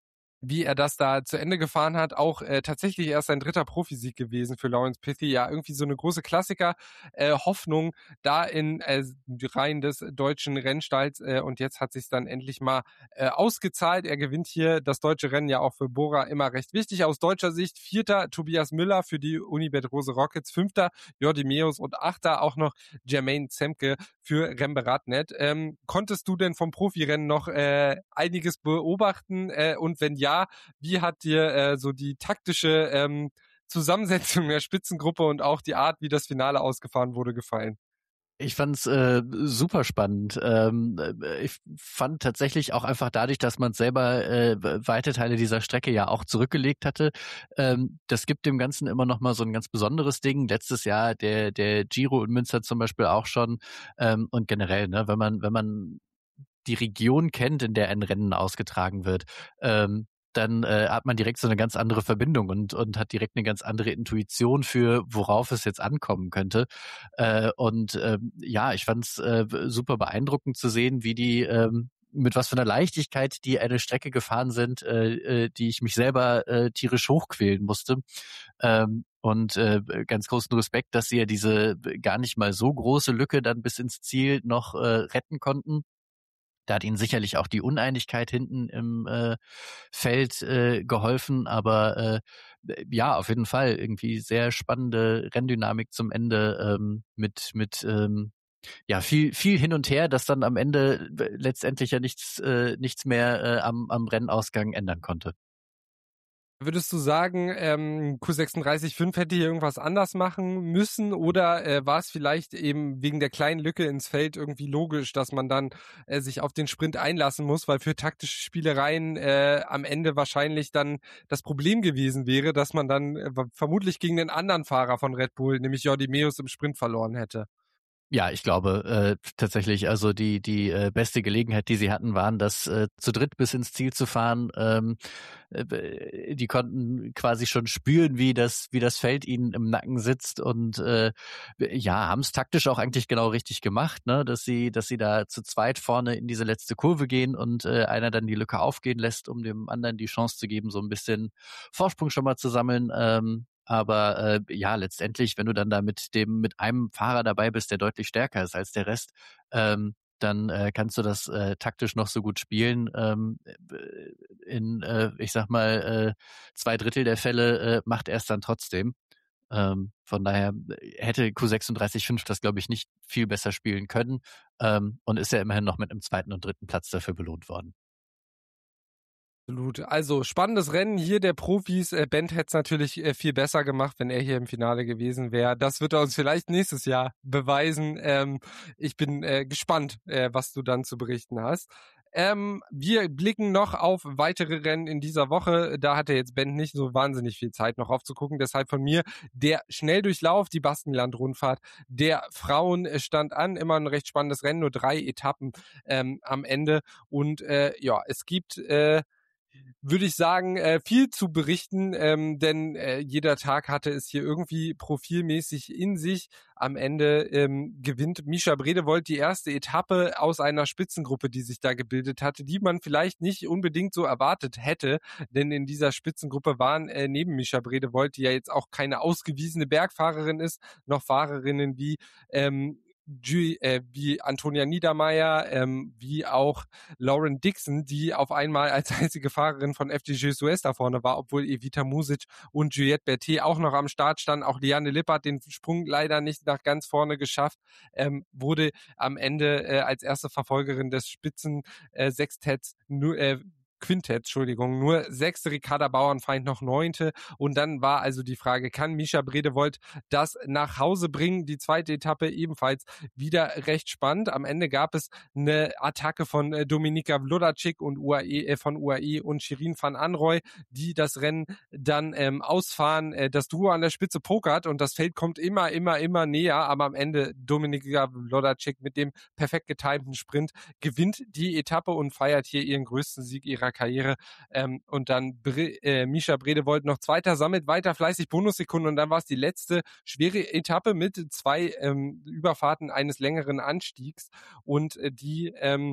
wie er das da zu Ende gefahren hat. Auch äh, tatsächlich erst sein dritter Profisieg gewesen für Lawrence Pithy. Ja, irgendwie so eine große Klassiker-Hoffnung äh, da in äh, die Reihen des deutschen Rennstalls. Äh, und jetzt hat sich's dann endlich mal äh, ausgezahlt. Er gewinnt hier das deutsche Rennen, ja auch für Bora immer recht wichtig. Aus deutscher Sicht Vierter Tobias Müller für die Unibet Rose Rockets, Fünfter Jordi Meus und Achter auch noch Jermaine Zemke für Rembe-Radnet. Ähm, konntest du denn vom Profirennen noch äh, einiges beobachten? Äh, und wenn ja, wie hat dir äh, so die taktische ähm, Zusammensetzung der Spitzengruppe und auch die Art, wie das Finale ausgefahren wurde, gefallen? Ich fand's äh, super spannend. Ähm, äh, ich fand tatsächlich auch einfach dadurch, dass man selber äh, weite Teile dieser Strecke ja auch zurückgelegt hatte, ähm, das gibt dem Ganzen immer noch mal so ein ganz besonderes Ding. Letztes Jahr der der Giro in Münster zum Beispiel auch schon ähm, und generell, ne, wenn man wenn man die Region kennt, in der ein Rennen ausgetragen wird, ähm, dann äh, hat man direkt so eine ganz andere Verbindung und und hat direkt eine ganz andere Intuition für, worauf es jetzt ankommen könnte. Äh, und ähm, ja, ich fand's äh, super beeindruckend zu sehen, wie die ähm, mit was für einer Leichtigkeit die eine Strecke gefahren sind, äh, äh, die ich mich selber äh, tierisch hochquälen musste. Ähm, und äh, ganz großen Respekt, dass sie ja diese gar nicht mal so große Lücke dann bis ins Ziel noch äh, retten konnten. Da hat ihnen sicherlich auch die Uneinigkeit hinten im äh, Feld äh, geholfen, aber äh, ja, auf jeden Fall irgendwie sehr spannende Renndynamik zum Ende ähm, mit mit ähm, ja viel viel hin und her, das dann am Ende letztendlich ja nichts äh, nichts mehr äh, am am Rennausgang ändern konnte. Würdest du sagen, ähm, Q sechsunddreißig fünf hätte hier irgendwas anders machen müssen oder äh, war es vielleicht eben wegen der kleinen Lücke ins Feld irgendwie logisch, dass man dann äh, sich auf den Sprint einlassen muss, weil für taktische Spielereien äh, am Ende wahrscheinlich dann das Problem gewesen wäre, dass man dann äh, vermutlich gegen den anderen Fahrer von Red Bull, nämlich Jordi Meus, im Sprint verloren hätte? Ja, ich glaube äh, tatsächlich, also die die äh, beste Gelegenheit, die sie hatten, waren, das äh, zu dritt bis ins Ziel zu fahren. Ähm, äh, die konnten quasi schon spüren, wie das wie das Feld ihnen im Nacken sitzt und äh, ja, haben es taktisch auch eigentlich genau richtig gemacht, ne, dass sie dass sie da zu zweit vorne in diese letzte Kurve gehen und äh, einer dann die Lücke aufgehen lässt, um dem anderen die Chance zu geben, so ein bisschen Vorsprung schon mal zu sammeln. Ähm, Aber äh, ja, letztendlich, wenn du dann da mit dem mit einem Fahrer dabei bist, der deutlich stärker ist als der Rest, ähm, dann äh, kannst du das äh, taktisch noch so gut spielen. Ähm, in, äh, ich sag mal, äh, zwei Drittel der Fälle äh, macht er es dann trotzdem. Ähm, von daher hätte Q sechsunddreißig fünf das, glaube ich, nicht viel besser spielen können ähm, und ist ja immerhin noch mit einem zweiten und dritten Platz dafür belohnt worden. Absolut. Also spannendes Rennen hier der Profis. Äh, Bent hätte es natürlich äh, viel besser gemacht, wenn er hier im Finale gewesen wäre. Das wird er uns vielleicht nächstes Jahr beweisen. Ähm, ich bin äh, gespannt, äh, was du dann zu berichten hast. Ähm, wir blicken noch auf weitere Rennen in dieser Woche. Da hatte jetzt Bent nicht so wahnsinnig viel Zeit noch aufzugucken. Deshalb von mir der Schnelldurchlauf, die Baskenland-Rundfahrt der Frauen äh, stand an. Immer ein recht spannendes Rennen, nur drei Etappen ähm, am Ende. Und äh, ja, es gibt... Äh, würde ich sagen, äh, viel zu berichten, ähm, denn äh, jeder Tag hatte es hier irgendwie profilmäßig in sich. Am Ende ähm, gewinnt Mischa Bredewold die erste Etappe aus einer Spitzengruppe, die sich da gebildet hatte, die man vielleicht nicht unbedingt so erwartet hätte, denn in dieser Spitzengruppe waren äh, neben Mischa Bredewold, die ja jetzt auch keine ausgewiesene Bergfahrerin ist, noch Fahrerinnen wie ähm, G, äh, wie Antonia Niedermeyer, ähm, wie auch Lauren Dixon, die auf einmal als einzige Fahrerin von F D J Suez da vorne war, obwohl Evita Music und Juliette Berthet auch noch am Start standen. Auch Liane Lipp hat den Sprung leider nicht nach ganz vorne geschafft, ähm, wurde am Ende äh, als erste Verfolgerin des Spitzen-Sextetts äh, nur äh, Quintett, Entschuldigung, nur sechste, Ricarda Bauernfeind noch neunte. Und dann war also die Frage, kann Mischa Bredewold das nach Hause bringen? Die zweite Etappe ebenfalls wieder recht spannend. Am Ende gab es eine Attacke von äh, Dominika Vlodacik und U A E, äh, von U A E und Shirin van Anrooy, die das Rennen dann ähm, ausfahren. Äh, das Duo an der Spitze pokert und das Feld kommt immer, immer, immer näher. Aber am Ende Dominika Vlodacik mit dem perfekt getimten Sprint gewinnt die Etappe und feiert hier ihren größten Sieg ihrer Karriere. Ähm, und dann Bre- äh, Mischa Bredewold noch Zweiter, sammelt weiter fleißig Bonussekunden und dann war es die letzte schwere Etappe mit zwei ähm, Überfahrten eines längeren Anstiegs und äh, die ähm,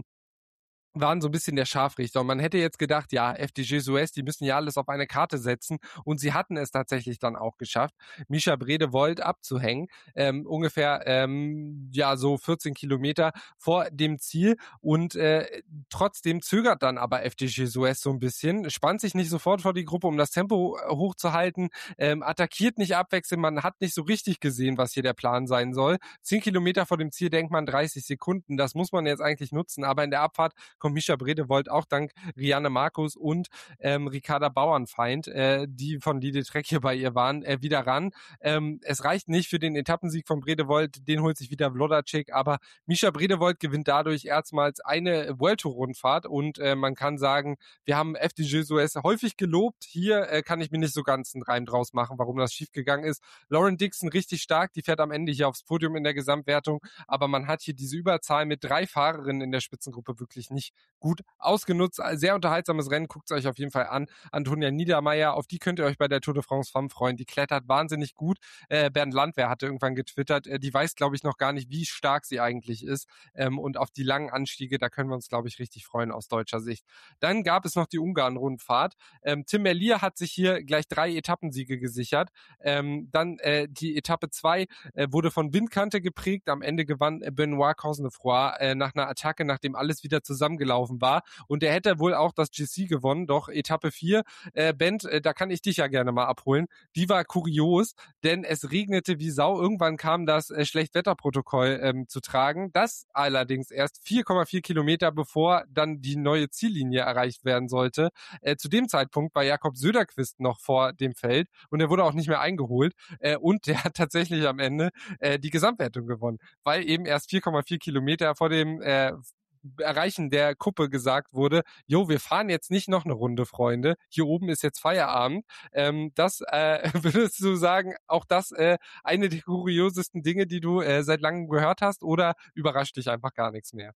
waren so ein bisschen der Scharfrichter. Und man hätte jetzt gedacht, ja, F D J Suez, die müssen ja alles auf eine Karte setzen. Und sie hatten es tatsächlich dann auch geschafft, Mischa Bredewold abzuhängen. Ähm, ungefähr, ähm, ja, so vierzehn Kilometer vor dem Ziel. Und äh, trotzdem zögert dann aber F D J Suez so ein bisschen, spannt sich nicht sofort vor die Gruppe, um das Tempo hochzuhalten, ähm, attackiert nicht abwechselnd. Man hat nicht so richtig gesehen, was hier der Plan sein soll. Zehn Kilometer vor dem Ziel denkt man dreißig Sekunden. Das muss man jetzt eigentlich nutzen. Aber in der Abfahrt kommt Mischa Bredewold auch dank Rianne Markus und ähm, Ricarda Bauernfeind, äh, die von Lide Trek hier bei ihr waren, äh, wieder ran. Ähm, es reicht nicht für den Etappensieg von Bredewold, den holt sich wieder Vlodacik, aber Mischa Bredewold gewinnt dadurch erstmals eine World Tour Rundfahrt und äh, man kann sagen, wir haben F D J Suez häufig gelobt. Hier äh, kann ich mir nicht so ganz einen Reim draus machen, warum das schiefgegangen ist. Lauren Dixon richtig stark, die fährt am Ende hier aufs Podium in der Gesamtwertung, aber man hat hier diese Überzahl mit drei Fahrerinnen in der Spitzengruppe wirklich nicht gut ausgenutzt. Sehr unterhaltsames Rennen, guckt es euch auf jeden Fall an. Antonia Niedermeyer, auf die könnt ihr euch bei der Tour de France Femme freuen. Die klettert wahnsinnig gut. Äh, Bernd Landwehr hatte irgendwann getwittert, äh, die weiß, glaube ich, noch gar nicht, wie stark sie eigentlich ist. Ähm, und auf die langen Anstiege, da können wir uns, glaube ich, richtig freuen aus deutscher Sicht. Dann gab es noch die Ungarn-Rundfahrt. Ähm, Tim Merlier hat sich hier gleich drei Etappensiege gesichert. Ähm, dann äh, die Etappe zwei äh, wurde von Windkante geprägt. Am Ende gewann äh, Benoit Cosnefroy äh, nach einer Attacke, nachdem alles wieder zusammengelaufen war. Und er hätte wohl auch das G C gewonnen, doch Etappe vier, äh, Bent, äh, da kann ich dich ja gerne mal abholen. Die war kurios, denn es regnete wie Sau. Irgendwann kam das äh, Schlechtwetterprotokoll ähm, zu tragen. Das allerdings erst vier Komma vier Kilometer bevor dann die neue Ziellinie erreicht werden sollte. Äh, zu dem Zeitpunkt war Jakob Söderqvist noch vor dem Feld und er wurde auch nicht mehr eingeholt. Äh, und der hat tatsächlich am Ende äh, die Gesamtwertung gewonnen, weil eben erst vier Komma vier Kilometer vor dem äh, Erreichen der Kuppe gesagt wurde, jo, wir fahren jetzt nicht noch eine Runde, Freunde. Hier oben ist jetzt Feierabend. Ähm, das äh, würdest du sagen, auch das äh, eine der kuriosesten Dinge, die du äh, seit langem gehört hast, oder überrascht dich einfach gar nichts mehr?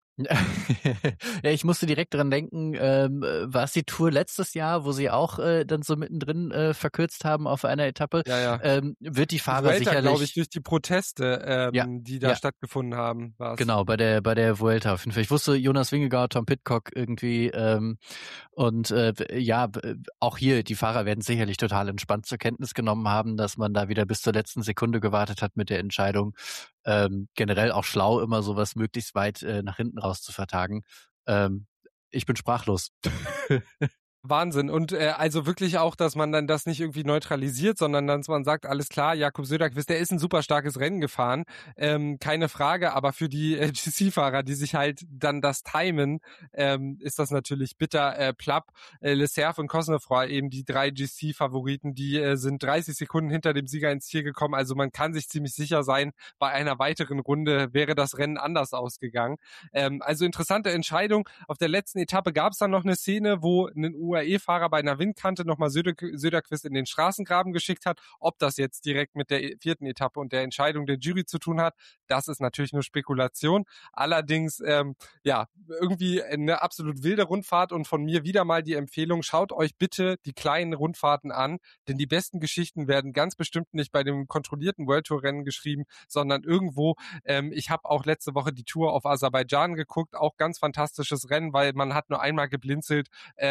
Ja, ich musste direkt dran denken, ähm, war es die Tour letztes Jahr, wo sie auch äh, dann so mittendrin äh, verkürzt haben auf einer Etappe? Ja, ja. Ähm, wird die Fahrer Vuelta, sicherlich, glaube ich, durch die Proteste, ähm, ja, die da ja. stattgefunden haben. War's. Genau, bei der bei der Vuelta auf jeden Fall. Ich wusste, Jonas Vingegaard, Tom Pidcock irgendwie ähm, und äh, ja, auch hier, die Fahrer werden sicherlich total entspannt zur Kenntnis genommen haben, dass man da wieder bis zur letzten Sekunde gewartet hat mit der Entscheidung. Ähm, generell auch schlau, immer sowas möglichst weit äh, nach hinten raus zu vertagen. Ähm, ich bin sprachlos. Wahnsinn. Und äh, also wirklich auch, dass man dann das nicht irgendwie neutralisiert, sondern dass man sagt, alles klar, Jakob Söderqvist, der ist ein super starkes Rennen gefahren, ähm, keine Frage, aber für die äh, G C-Fahrer, die sich halt dann das timen, ähm, ist das natürlich bitter. Äh, Plapp, äh, Le Cerf und Cosnefroy, eben die drei G C-Favoriten, die äh, sind dreißig Sekunden hinter dem Sieger ins Ziel gekommen, also man kann sich ziemlich sicher sein, bei einer weiteren Runde wäre das Rennen anders ausgegangen. Ähm, also interessante Entscheidung. Auf der letzten Etappe gab es dann noch eine Szene, wo ein U A E-Fahrer bei einer Windkante nochmal Söder- Söderqvist in den Straßengraben geschickt hat. Ob das jetzt direkt mit der vierten Etappe und der Entscheidung der Jury zu tun hat, das ist natürlich nur Spekulation. Allerdings, ähm, ja, irgendwie eine absolut wilde Rundfahrt und von mir wieder mal die Empfehlung, schaut euch bitte die kleinen Rundfahrten an, denn die besten Geschichten werden ganz bestimmt nicht bei dem kontrollierten World Tour Rennen geschrieben, sondern irgendwo, ähm, ich habe auch letzte Woche die Tour auf Aserbaidschan geguckt, auch ganz fantastisches Rennen, weil man hat nur einmal geblinzelt äh, und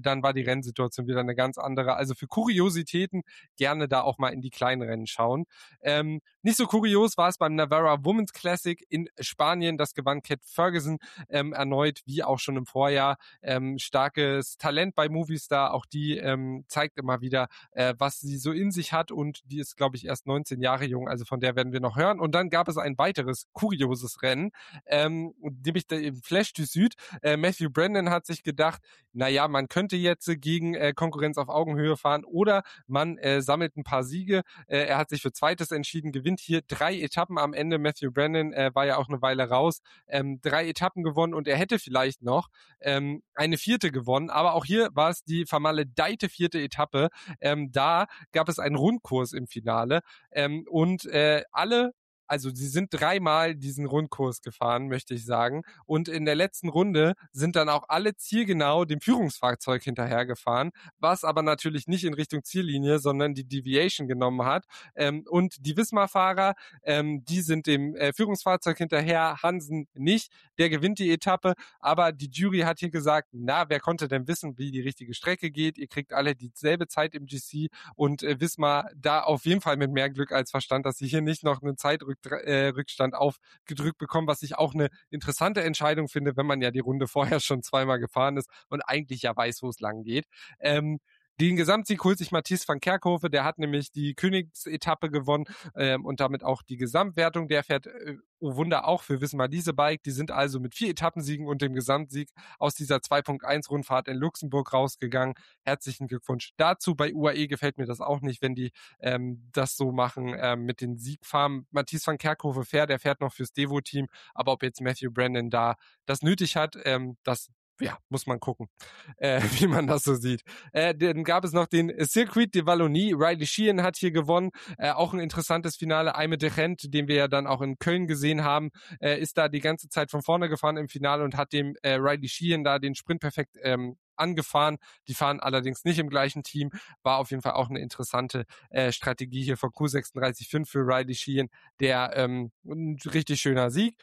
dann war die Rennsituation wieder eine ganz andere. Also für Kuriositäten gerne da auch mal in die kleinen Rennen schauen. Ähm, nicht so kurios war es beim Navarra Women's Classic in Spanien. Das gewann Cat Ferguson ähm, erneut, wie auch schon im Vorjahr. Ähm, starkes Talent bei Movistar. Auch die ähm, zeigt immer wieder, äh, was sie so in sich hat. Und die ist, glaube ich, erst neunzehn Jahre jung. Also von der werden wir noch hören. Und dann gab es ein weiteres kurioses Rennen, ähm, nämlich der Flèche du Sud. Äh, Matthew Brandon hat sich gedacht, naja, man könnte jetzt äh, gegen äh, Konkurrenz auf Augenhöhe fahren oder man äh, sammelt ein paar Siege. Äh, er hat sich für Zweites entschieden, gewinnt hier drei Etappen am Ende. Matthew Brandon äh, war ja auch eine Weile raus. Ähm, drei Etappen gewonnen und er hätte vielleicht noch ähm, eine vierte gewonnen. Aber auch hier war es die vermaledeite vierte Etappe. Ähm, da gab es einen Rundkurs im Finale ähm, und äh, alle Also sie sind dreimal diesen Rundkurs gefahren, möchte ich sagen. Und in der letzten Runde sind dann auch alle zielgenau dem Führungsfahrzeug hinterhergefahren, was aber natürlich nicht in Richtung Ziellinie, sondern die Deviation genommen hat. Ähm, und die Wismar-Fahrer, ähm, die sind dem äh, Führungsfahrzeug hinterher, Hansen nicht. Der gewinnt die Etappe, aber die Jury hat hier gesagt, na, wer konnte denn wissen, wie die richtige Strecke geht? Ihr kriegt alle dieselbe Zeit im G C und äh, Wismar da auf jeden Fall mit mehr Glück als Verstand, dass sie hier nicht noch eine Zeitrückkehr Rückstand aufgedrückt bekommen, was ich auch eine interessante Entscheidung finde, wenn man ja die Runde vorher schon zweimal gefahren ist und eigentlich ja weiß, wo es lang geht. Ähm, Den Gesamtsieg holt sich Mathies van Kerkhove, der hat nämlich die Königsetappe gewonnen ähm, und damit auch die Gesamtwertung. Der fährt, äh, oh Wunder, auch für Wismar diese Bike. Die sind also mit vier Etappensiegen und dem Gesamtsieg aus dieser zwei Punkt eins Rundfahrt in Luxemburg rausgegangen. Herzlichen Glückwunsch dazu. Bei U A E gefällt mir das auch nicht, wenn die ähm, das so machen ähm, mit den Siegfarmen. Mathies van Kerkhove fährt, der fährt noch fürs Devo-Team, aber ob jetzt Matthew Brandon da das nötig hat, ähm, das ja, muss man gucken, äh, wie man das so sieht. Äh, dann gab es noch den Circuit de Wallonie. Riley Sheehan hat hier gewonnen. Äh, auch ein interessantes Finale. Aime de Gent, den wir ja dann auch in Köln gesehen haben, äh, ist da die ganze Zeit von vorne gefahren im Finale und hat dem äh, Riley Sheehan da den Sprint perfekt ähm, angefahren. Die fahren allerdings nicht im gleichen Team. War auf jeden Fall auch eine interessante äh, Strategie hier von Q sechsunddreißig Komma fünf für Riley Sheehan. Der ähm, ein richtig schöner Sieg.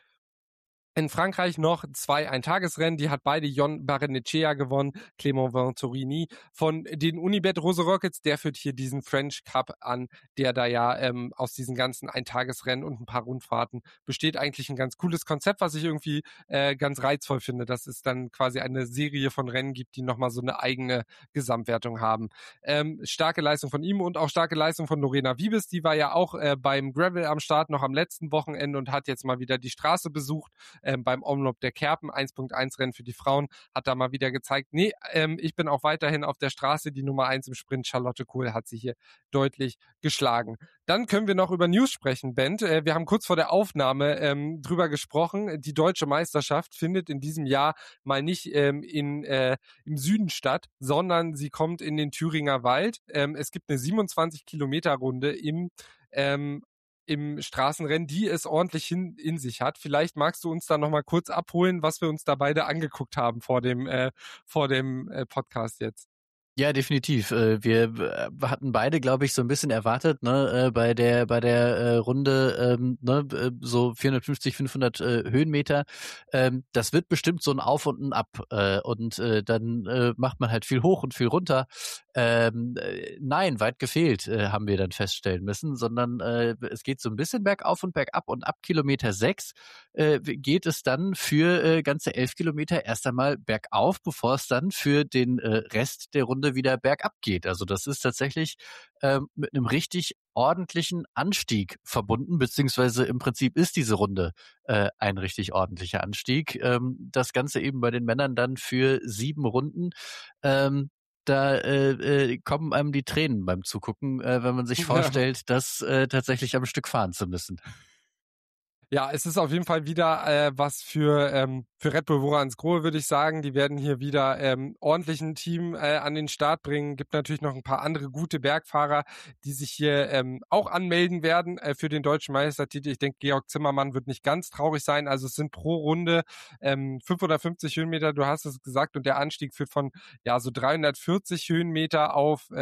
In Frankreich noch zwei Eintagesrennen, die hat beide Jon Barrenechea gewonnen, Clément Venturini von den Unibet Rose Rockets, der führt hier diesen French Cup an, der da ja ähm, aus diesen ganzen Eintagesrennen und ein paar Rundfahrten besteht. Eigentlich ein ganz cooles Konzept, was ich irgendwie äh, ganz reizvoll finde, dass es dann quasi eine Serie von Rennen gibt, die nochmal so eine eigene Gesamtwertung haben. Ähm, starke Leistung von ihm und auch starke Leistung von Lorena Wiebes, die war ja auch äh, beim Gravel am Start noch am letzten Wochenende und hat jetzt mal wieder die Straße besucht. Ähm, beim Omloop der Kerpen, eins Punkt eins Rennen für die Frauen, hat da mal wieder gezeigt, nee, ähm, ich bin auch weiterhin auf der Straße, die Nummer eins im Sprint, Charlotte Kohl hat sie hier deutlich geschlagen. Dann können wir noch über News sprechen, Bent. Äh, wir haben kurz vor der Aufnahme ähm, drüber gesprochen, die Deutsche Meisterschaft findet in diesem Jahr mal nicht ähm, in, äh, im Süden statt, sondern sie kommt in den Thüringer Wald. Ähm, es gibt eine siebenundzwanzig Kilometer Runde im ähm, im Straßenrennen, die es ordentlich hin, in sich hat. Vielleicht magst du uns da nochmal kurz abholen, was wir uns da beide angeguckt haben vor dem, äh, vor dem äh, Podcast jetzt. Ja, definitiv. Wir hatten beide, glaube ich, so ein bisschen erwartet, ne, bei der bei der äh, Runde, ähm, ne, so vierhundertfünfzig, fünfhundert äh, Höhenmeter. Ähm, das wird bestimmt so ein Auf und ein Ab. Äh, und äh, dann äh, macht man halt viel hoch und viel runter. Ähm, äh, nein, weit gefehlt, äh, haben wir dann feststellen müssen, sondern äh, es geht so ein bisschen bergauf und bergab und ab Kilometer sechs äh, geht es dann für äh, ganze elf Kilometer erst einmal bergauf, bevor es dann für den äh, Rest der Runde wieder bergab geht. Also das ist tatsächlich ähm, mit einem richtig ordentlichen Anstieg verbunden, beziehungsweise im Prinzip ist diese Runde äh, ein richtig ordentlicher Anstieg. Ähm, das Ganze eben bei den Männern dann für sieben Runden. Ähm, Da äh, äh, kommen einem die Tränen beim Zugucken, äh, wenn man sich vorstellt, ja. das äh, tatsächlich am Stück fahren zu müssen. Ja, es ist auf jeden Fall wieder äh, was für ähm, für Red Bull Woransgrohe, würde ich sagen. Die werden hier wieder ähm, ordentlich ein Team äh, an den Start bringen. Gibt natürlich noch ein paar andere gute Bergfahrer, die sich hier ähm, auch anmelden werden äh, für den deutschen Meistertitel. Ich denke, Georg Zimmermann wird nicht ganz traurig sein. Also es sind pro Runde ähm, fünfhundertfünfzig Höhenmeter, du hast es gesagt, und der Anstieg führt von ja so dreihundertvierzig Höhenmeter auf äh,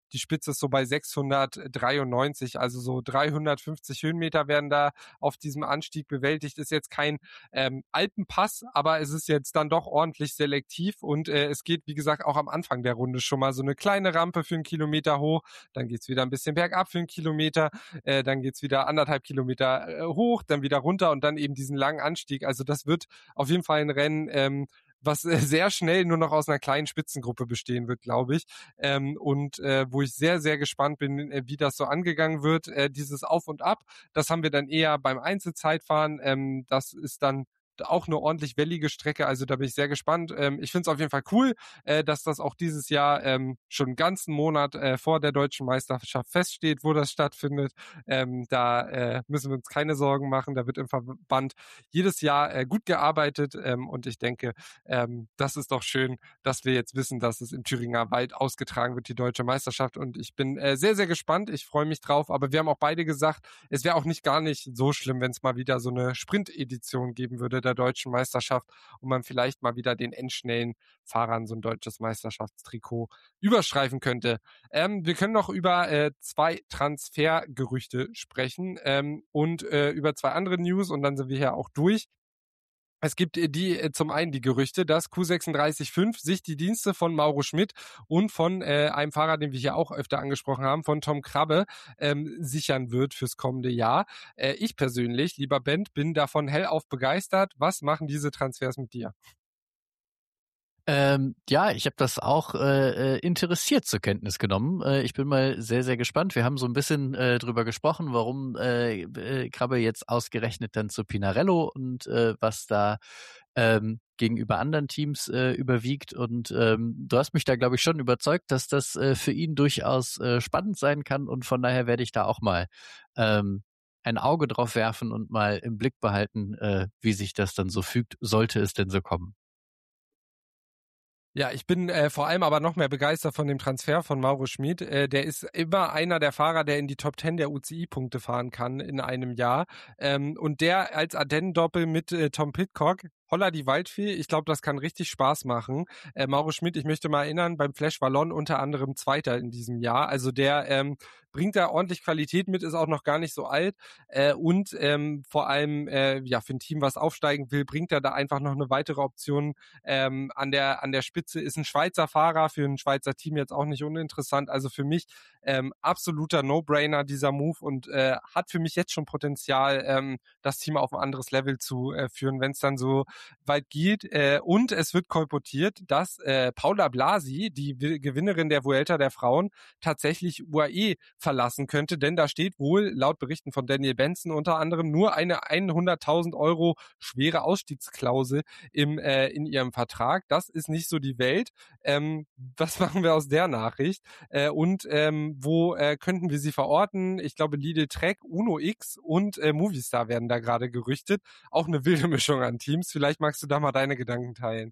Die Spitze ist so bei sechshundertdreiundneunzig, also so dreihundertfünfzig Höhenmeter werden da auf diesem Anstieg bewältigt. Ist jetzt kein ähm, Alpenpass, aber es ist jetzt dann doch ordentlich selektiv und äh, es geht, wie gesagt, auch am Anfang der Runde schon mal so eine kleine Rampe für einen Kilometer hoch, dann geht's wieder ein bisschen bergab für einen Kilometer, äh, dann geht's wieder anderthalb Kilometer äh, hoch, dann wieder runter und dann eben diesen langen Anstieg. Also das wird auf jeden Fall ein Rennen, ähm, was äh, sehr schnell nur noch aus einer kleinen Spitzengruppe bestehen wird, glaube ich. Ähm, und äh, wo ich sehr, sehr gespannt bin, äh, wie das so angegangen wird. Äh, dieses Auf und Ab, das haben wir dann eher beim Einzelzeitfahren. Ähm, das ist dann auch eine ordentlich wellige Strecke, also da bin ich sehr gespannt. Ähm, ich finde es auf jeden Fall cool, äh, dass das auch dieses Jahr ähm, schon einen ganzen Monat äh, vor der deutschen Meisterschaft feststeht, wo das stattfindet. Ähm, da äh, müssen wir uns keine Sorgen machen, da wird im Verband jedes Jahr äh, gut gearbeitet ähm, und ich denke, ähm, das ist doch schön, dass wir jetzt wissen, dass es im Thüringer Wald ausgetragen wird, die deutsche Meisterschaft und ich bin äh, sehr, sehr gespannt, ich freue mich drauf, aber wir haben auch beide gesagt, es wäre auch nicht gar nicht so schlimm, wenn es mal wieder so eine Sprint-Edition geben würde, der deutschen Meisterschaft und man vielleicht mal wieder den endschnellen Fahrern so ein deutsches Meisterschaftstrikot überstreifen könnte. Ähm, wir können noch über äh, zwei Transfergerüchte sprechen ähm, und äh, über zwei andere News und dann sind wir hier auch durch. Es gibt die äh, zum einen die Gerüchte, dass Q sechsunddreißig Punkt fünf sich die Dienste von Mauro Schmidt und von äh, einem Fahrer, den wir hier auch öfter angesprochen haben, von Tom Krabbe, ähm, sichern wird fürs kommende Jahr. Äh, ich persönlich, lieber Bent, bin davon hellauf begeistert. Was machen diese Transfers mit dir? Ähm, ja, ich habe das auch äh, äh, interessiert zur Kenntnis genommen. Äh, ich bin mal sehr, sehr gespannt. Wir haben so ein bisschen äh, drüber gesprochen, warum äh, äh, Krabbe jetzt ausgerechnet dann zu Pinarello und äh, was da ähm, gegenüber anderen Teams äh, überwiegt. Und ähm, du hast mich da, glaube ich, schon überzeugt, dass das äh, für ihn durchaus äh, spannend sein kann. Und von daher werde ich da auch mal ähm, ein Auge drauf werfen und mal im Blick behalten, äh, wie sich das dann so fügt, sollte es denn so kommen. Ja, ich bin äh, vor allem aber noch mehr begeistert von dem Transfer von Mauro Schmid. Äh, der ist immer einer der Fahrer, der in die Top zehn der U C I-Punkte fahren kann in einem Jahr. Ähm, und der als Ardennen-Doppel mit äh, Tom Pidcock, Holla die Waldfee, ich glaube, das kann richtig Spaß machen. Äh, Mauro Schmid, ich möchte mal erinnern, beim Flash Wallon unter anderem Zweiter in diesem Jahr. Also der ähm, bringt da ordentlich Qualität mit, ist auch noch gar nicht so alt. Äh, und ähm, vor allem äh, ja für ein Team, was aufsteigen will, bringt er da einfach noch eine weitere Option ähm, an der an der Spitze. Ist ein Schweizer Fahrer, für ein Schweizer Team jetzt auch nicht uninteressant. Also für mich ähm, absoluter No-Brainer dieser Move und äh, hat für mich jetzt schon Potenzial, ähm, das Team auf ein anderes Level zu äh, führen, wenn es dann so weit geht. Äh, und es wird kolportiert, dass äh, Paula Blasi, die w- Gewinnerin der Vuelta der Frauen, tatsächlich U A E verlassen könnte, denn da steht wohl, laut Berichten von Daniel Benson unter anderem, nur eine hunderttausend Euro schwere Ausstiegsklausel im, äh, in ihrem Vertrag. Das ist nicht so die Welt. Ähm, was machen wir aus der Nachricht? Äh, und ähm, wo äh, könnten wir sie verorten? Ich glaube, Lidl Trek, Uno X und äh, Movistar werden da gerade gerüchtet. Auch eine wilde Mischung an Teams. Vielleicht magst du da mal deine Gedanken teilen.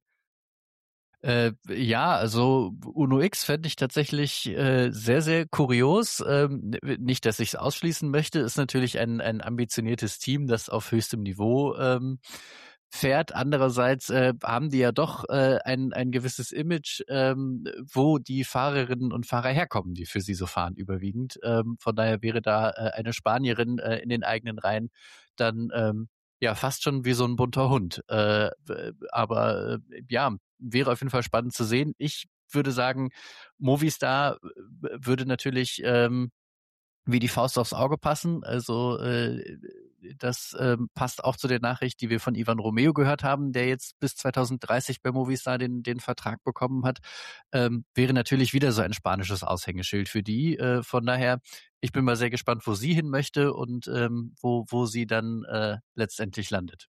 Äh, ja, also Uno X fände ich tatsächlich äh, sehr, sehr kurios. Ähm, nicht, dass ich es ausschließen möchte, ist natürlich ein, ein ambitioniertes Team, das auf höchstem Niveau ähm, fährt. Andererseits äh, haben die ja doch äh, ein, ein gewisses Image, ähm, wo die Fahrerinnen und Fahrer herkommen, die für sie so fahren, überwiegend. Ähm, von daher wäre da äh, eine Spanierin äh, in den eigenen Reihen dann ähm, ja fast schon wie so ein bunter Hund. Äh, aber äh, ja, wäre auf jeden Fall spannend zu sehen. Ich würde sagen, Movistar würde natürlich ähm, wie die Faust aufs Auge passen. Also äh, das ähm, passt auch zu der Nachricht, die wir von Ivan Romeo gehört haben, der jetzt bis zwanzig dreißig bei Movistar den, den Vertrag bekommen hat. Ähm, wäre natürlich wieder so ein spanisches Aushängeschild für die. Äh, von daher, ich bin mal sehr gespannt, wo sie hin möchte und ähm, wo, wo sie dann äh, letztendlich landet.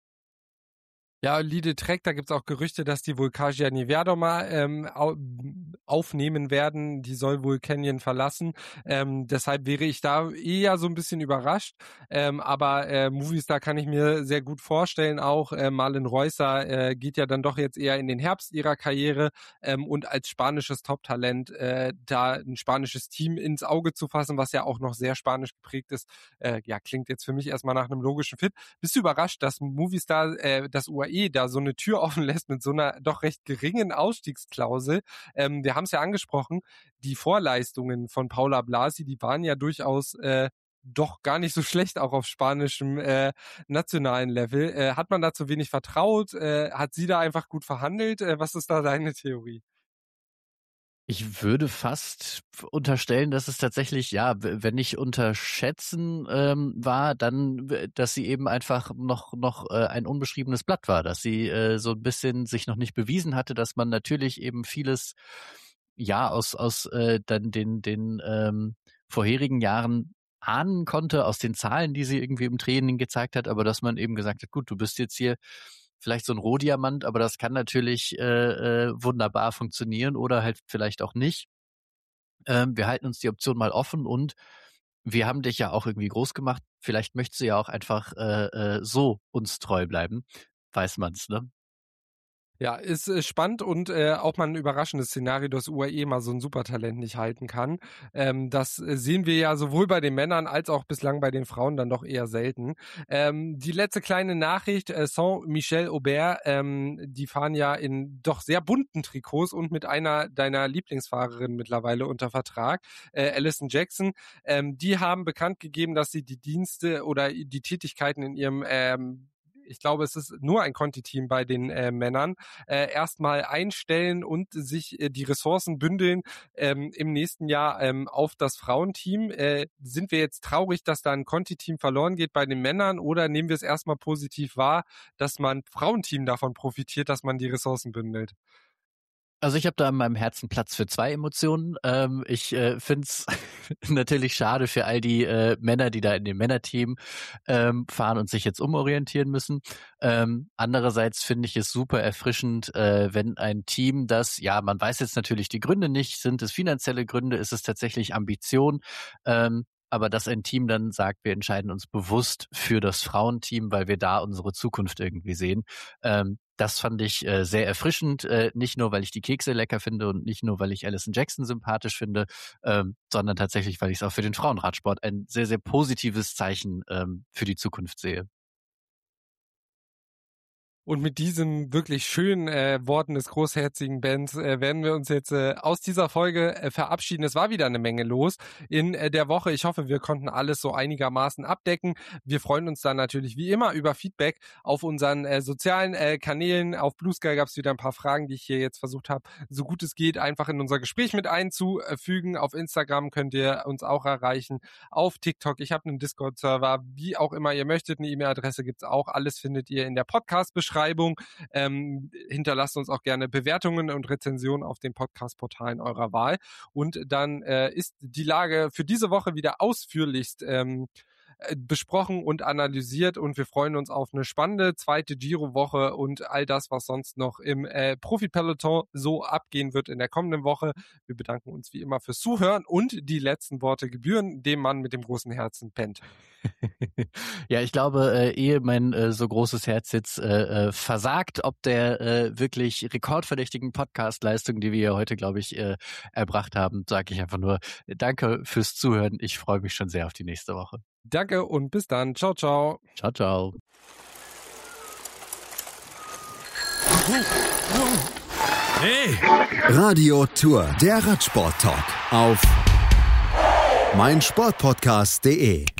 Ja, Lidl Trek, da gibt's auch Gerüchte, dass die wohl Kasia Niewiadoma ähm, au- aufnehmen werden. Die soll wohl Canyon verlassen. Ähm, deshalb wäre ich da eher so ein bisschen überrascht. Ähm, aber äh, Movistar kann ich mir sehr gut vorstellen auch. Äh, Marlen Reusser äh, geht ja dann doch jetzt eher in den Herbst ihrer Karriere. Ähm, und als spanisches Top-Talent äh, da ein spanisches Team ins Auge zu fassen, was ja auch noch sehr spanisch geprägt ist, äh, ja, klingt jetzt für mich erstmal nach einem logischen Fit. Bist du überrascht, dass Movistar, äh, das U A A E da so eine Tür offen lässt mit so einer doch recht geringen Ausstiegsklausel. Ähm, wir haben es ja angesprochen, die Vorleistungen von Paula Blasi, die waren ja durchaus äh, doch gar nicht so schlecht, auch auf spanischem äh, nationalen Level. Äh, hat man da zu wenig vertraut? Äh, hat sie da einfach gut verhandelt? Äh, was ist da deine Theorie? Ich würde fast unterstellen, dass es tatsächlich, ja, wenn nicht unterschätzen ähm, war, dann, dass sie eben einfach noch noch äh, ein unbeschriebenes Blatt war, dass sie äh, so ein bisschen sich noch nicht bewiesen hatte, dass man natürlich eben vieles, ja, aus aus äh, dann den den ähm, vorherigen Jahren ahnen konnte, aus den Zahlen, die sie irgendwie im Training gezeigt hat, aber dass man eben gesagt hat, gut, du bist jetzt hier vielleicht so ein Rohdiamant, aber das kann natürlich äh, äh, wunderbar funktionieren oder halt vielleicht auch nicht. Ähm, wir halten uns die Option mal offen und wir haben dich ja auch irgendwie groß gemacht. Vielleicht möchtest du ja auch einfach äh, äh, so uns treu bleiben. Weiß man's, ne? Ja, ist äh, spannend und äh, auch mal ein überraschendes Szenario, dass U A E mal so ein Supertalent nicht halten kann. Ähm, das äh, sehen wir ja sowohl bei den Männern als auch bislang bei den Frauen dann doch eher selten. Ähm, die letzte kleine Nachricht, äh, Saint-Michel-Aubert, ähm, die fahren ja in doch sehr bunten Trikots und mit einer deiner Lieblingsfahrerinnen mittlerweile unter Vertrag, äh, Alison Jackson. Ähm, die haben bekannt gegeben, dass sie die Dienste oder die Tätigkeiten in ihrem ähm, ich glaube, es ist nur ein Conti-Team bei den äh, Männern, äh, erstmal einstellen und sich äh, die Ressourcen bündeln ähm, im nächsten Jahr ähm, auf das Frauenteam. Äh, sind wir jetzt traurig, dass da ein Conti-Team verloren geht bei den Männern oder nehmen wir es erstmal positiv wahr, dass man Frauenteam davon profitiert, dass man die Ressourcen bündelt? Also ich habe da in meinem Herzen Platz für zwei Emotionen. Ähm, ich äh, finde es natürlich schade für all die äh, Männer, die da in dem Männerteam ähm, fahren und sich jetzt umorientieren müssen. Ähm, andererseits finde ich es super erfrischend, äh, wenn ein Team, das, ja, man weiß jetzt natürlich die Gründe nicht, sind es finanzielle Gründe, ist es tatsächlich Ambition, ähm, aber dass ein Team dann sagt, wir entscheiden uns bewusst für das Frauenteam, weil wir da unsere Zukunft irgendwie sehen. Ähm, das fand ich äh, sehr erfrischend, äh, nicht nur, weil ich die Kekse lecker finde und nicht nur, weil ich Alison Jackson sympathisch finde, ähm, sondern tatsächlich, weil ich es auch für den Frauenradsport ein sehr, sehr positives Zeichen ähm, für die Zukunft sehe. Und mit diesen wirklich schönen äh, Worten des großherzigen Bens äh, werden wir uns jetzt äh, aus dieser Folge äh, verabschieden. Es war wieder eine Menge los in äh, der Woche. Ich hoffe, wir konnten alles so einigermaßen abdecken. Wir freuen uns dann natürlich wie immer über Feedback auf unseren äh, sozialen äh, Kanälen. Auf Blue Sky gab es wieder ein paar Fragen, die ich hier jetzt versucht habe, so gut es geht, einfach in unser Gespräch mit einzufügen. Auf Instagram könnt ihr uns auch erreichen. Auf TikTok, ich habe einen Discord-Server, wie auch immer ihr möchtet. Eine E-Mail-Adresse gibt's auch. Alles findet ihr in der Podcast-Beschreibung. Ähm, hinterlasst uns auch gerne Bewertungen und Rezensionen auf den Podcast-Portalen eurer Wahl. Und dann äh, ist die Lage für diese Woche wieder ausführlichst ähm, besprochen und analysiert und wir freuen uns auf eine spannende zweite Giro-Woche und all das, was sonst noch im äh, Profi-Peloton so abgehen wird in der kommenden Woche. Wir bedanken uns wie immer fürs Zuhören und die letzten Worte gebühren dem Mann mit dem großen Herzen, Bent. Ja, ich glaube, äh, ehe mein äh, so großes Herz jetzt äh, äh, versagt, ob der äh, wirklich rekordverdächtigen Podcast-Leistung, die wir hier heute, glaube ich, äh, erbracht haben, sage ich einfach nur danke fürs Zuhören. Ich freue mich schon sehr auf die nächste Woche. Danke und bis dann. Ciao, ciao. Ciao, ciao. Hey! Radio Tour, der Radsport-Talk auf meinsportpodcast punkt de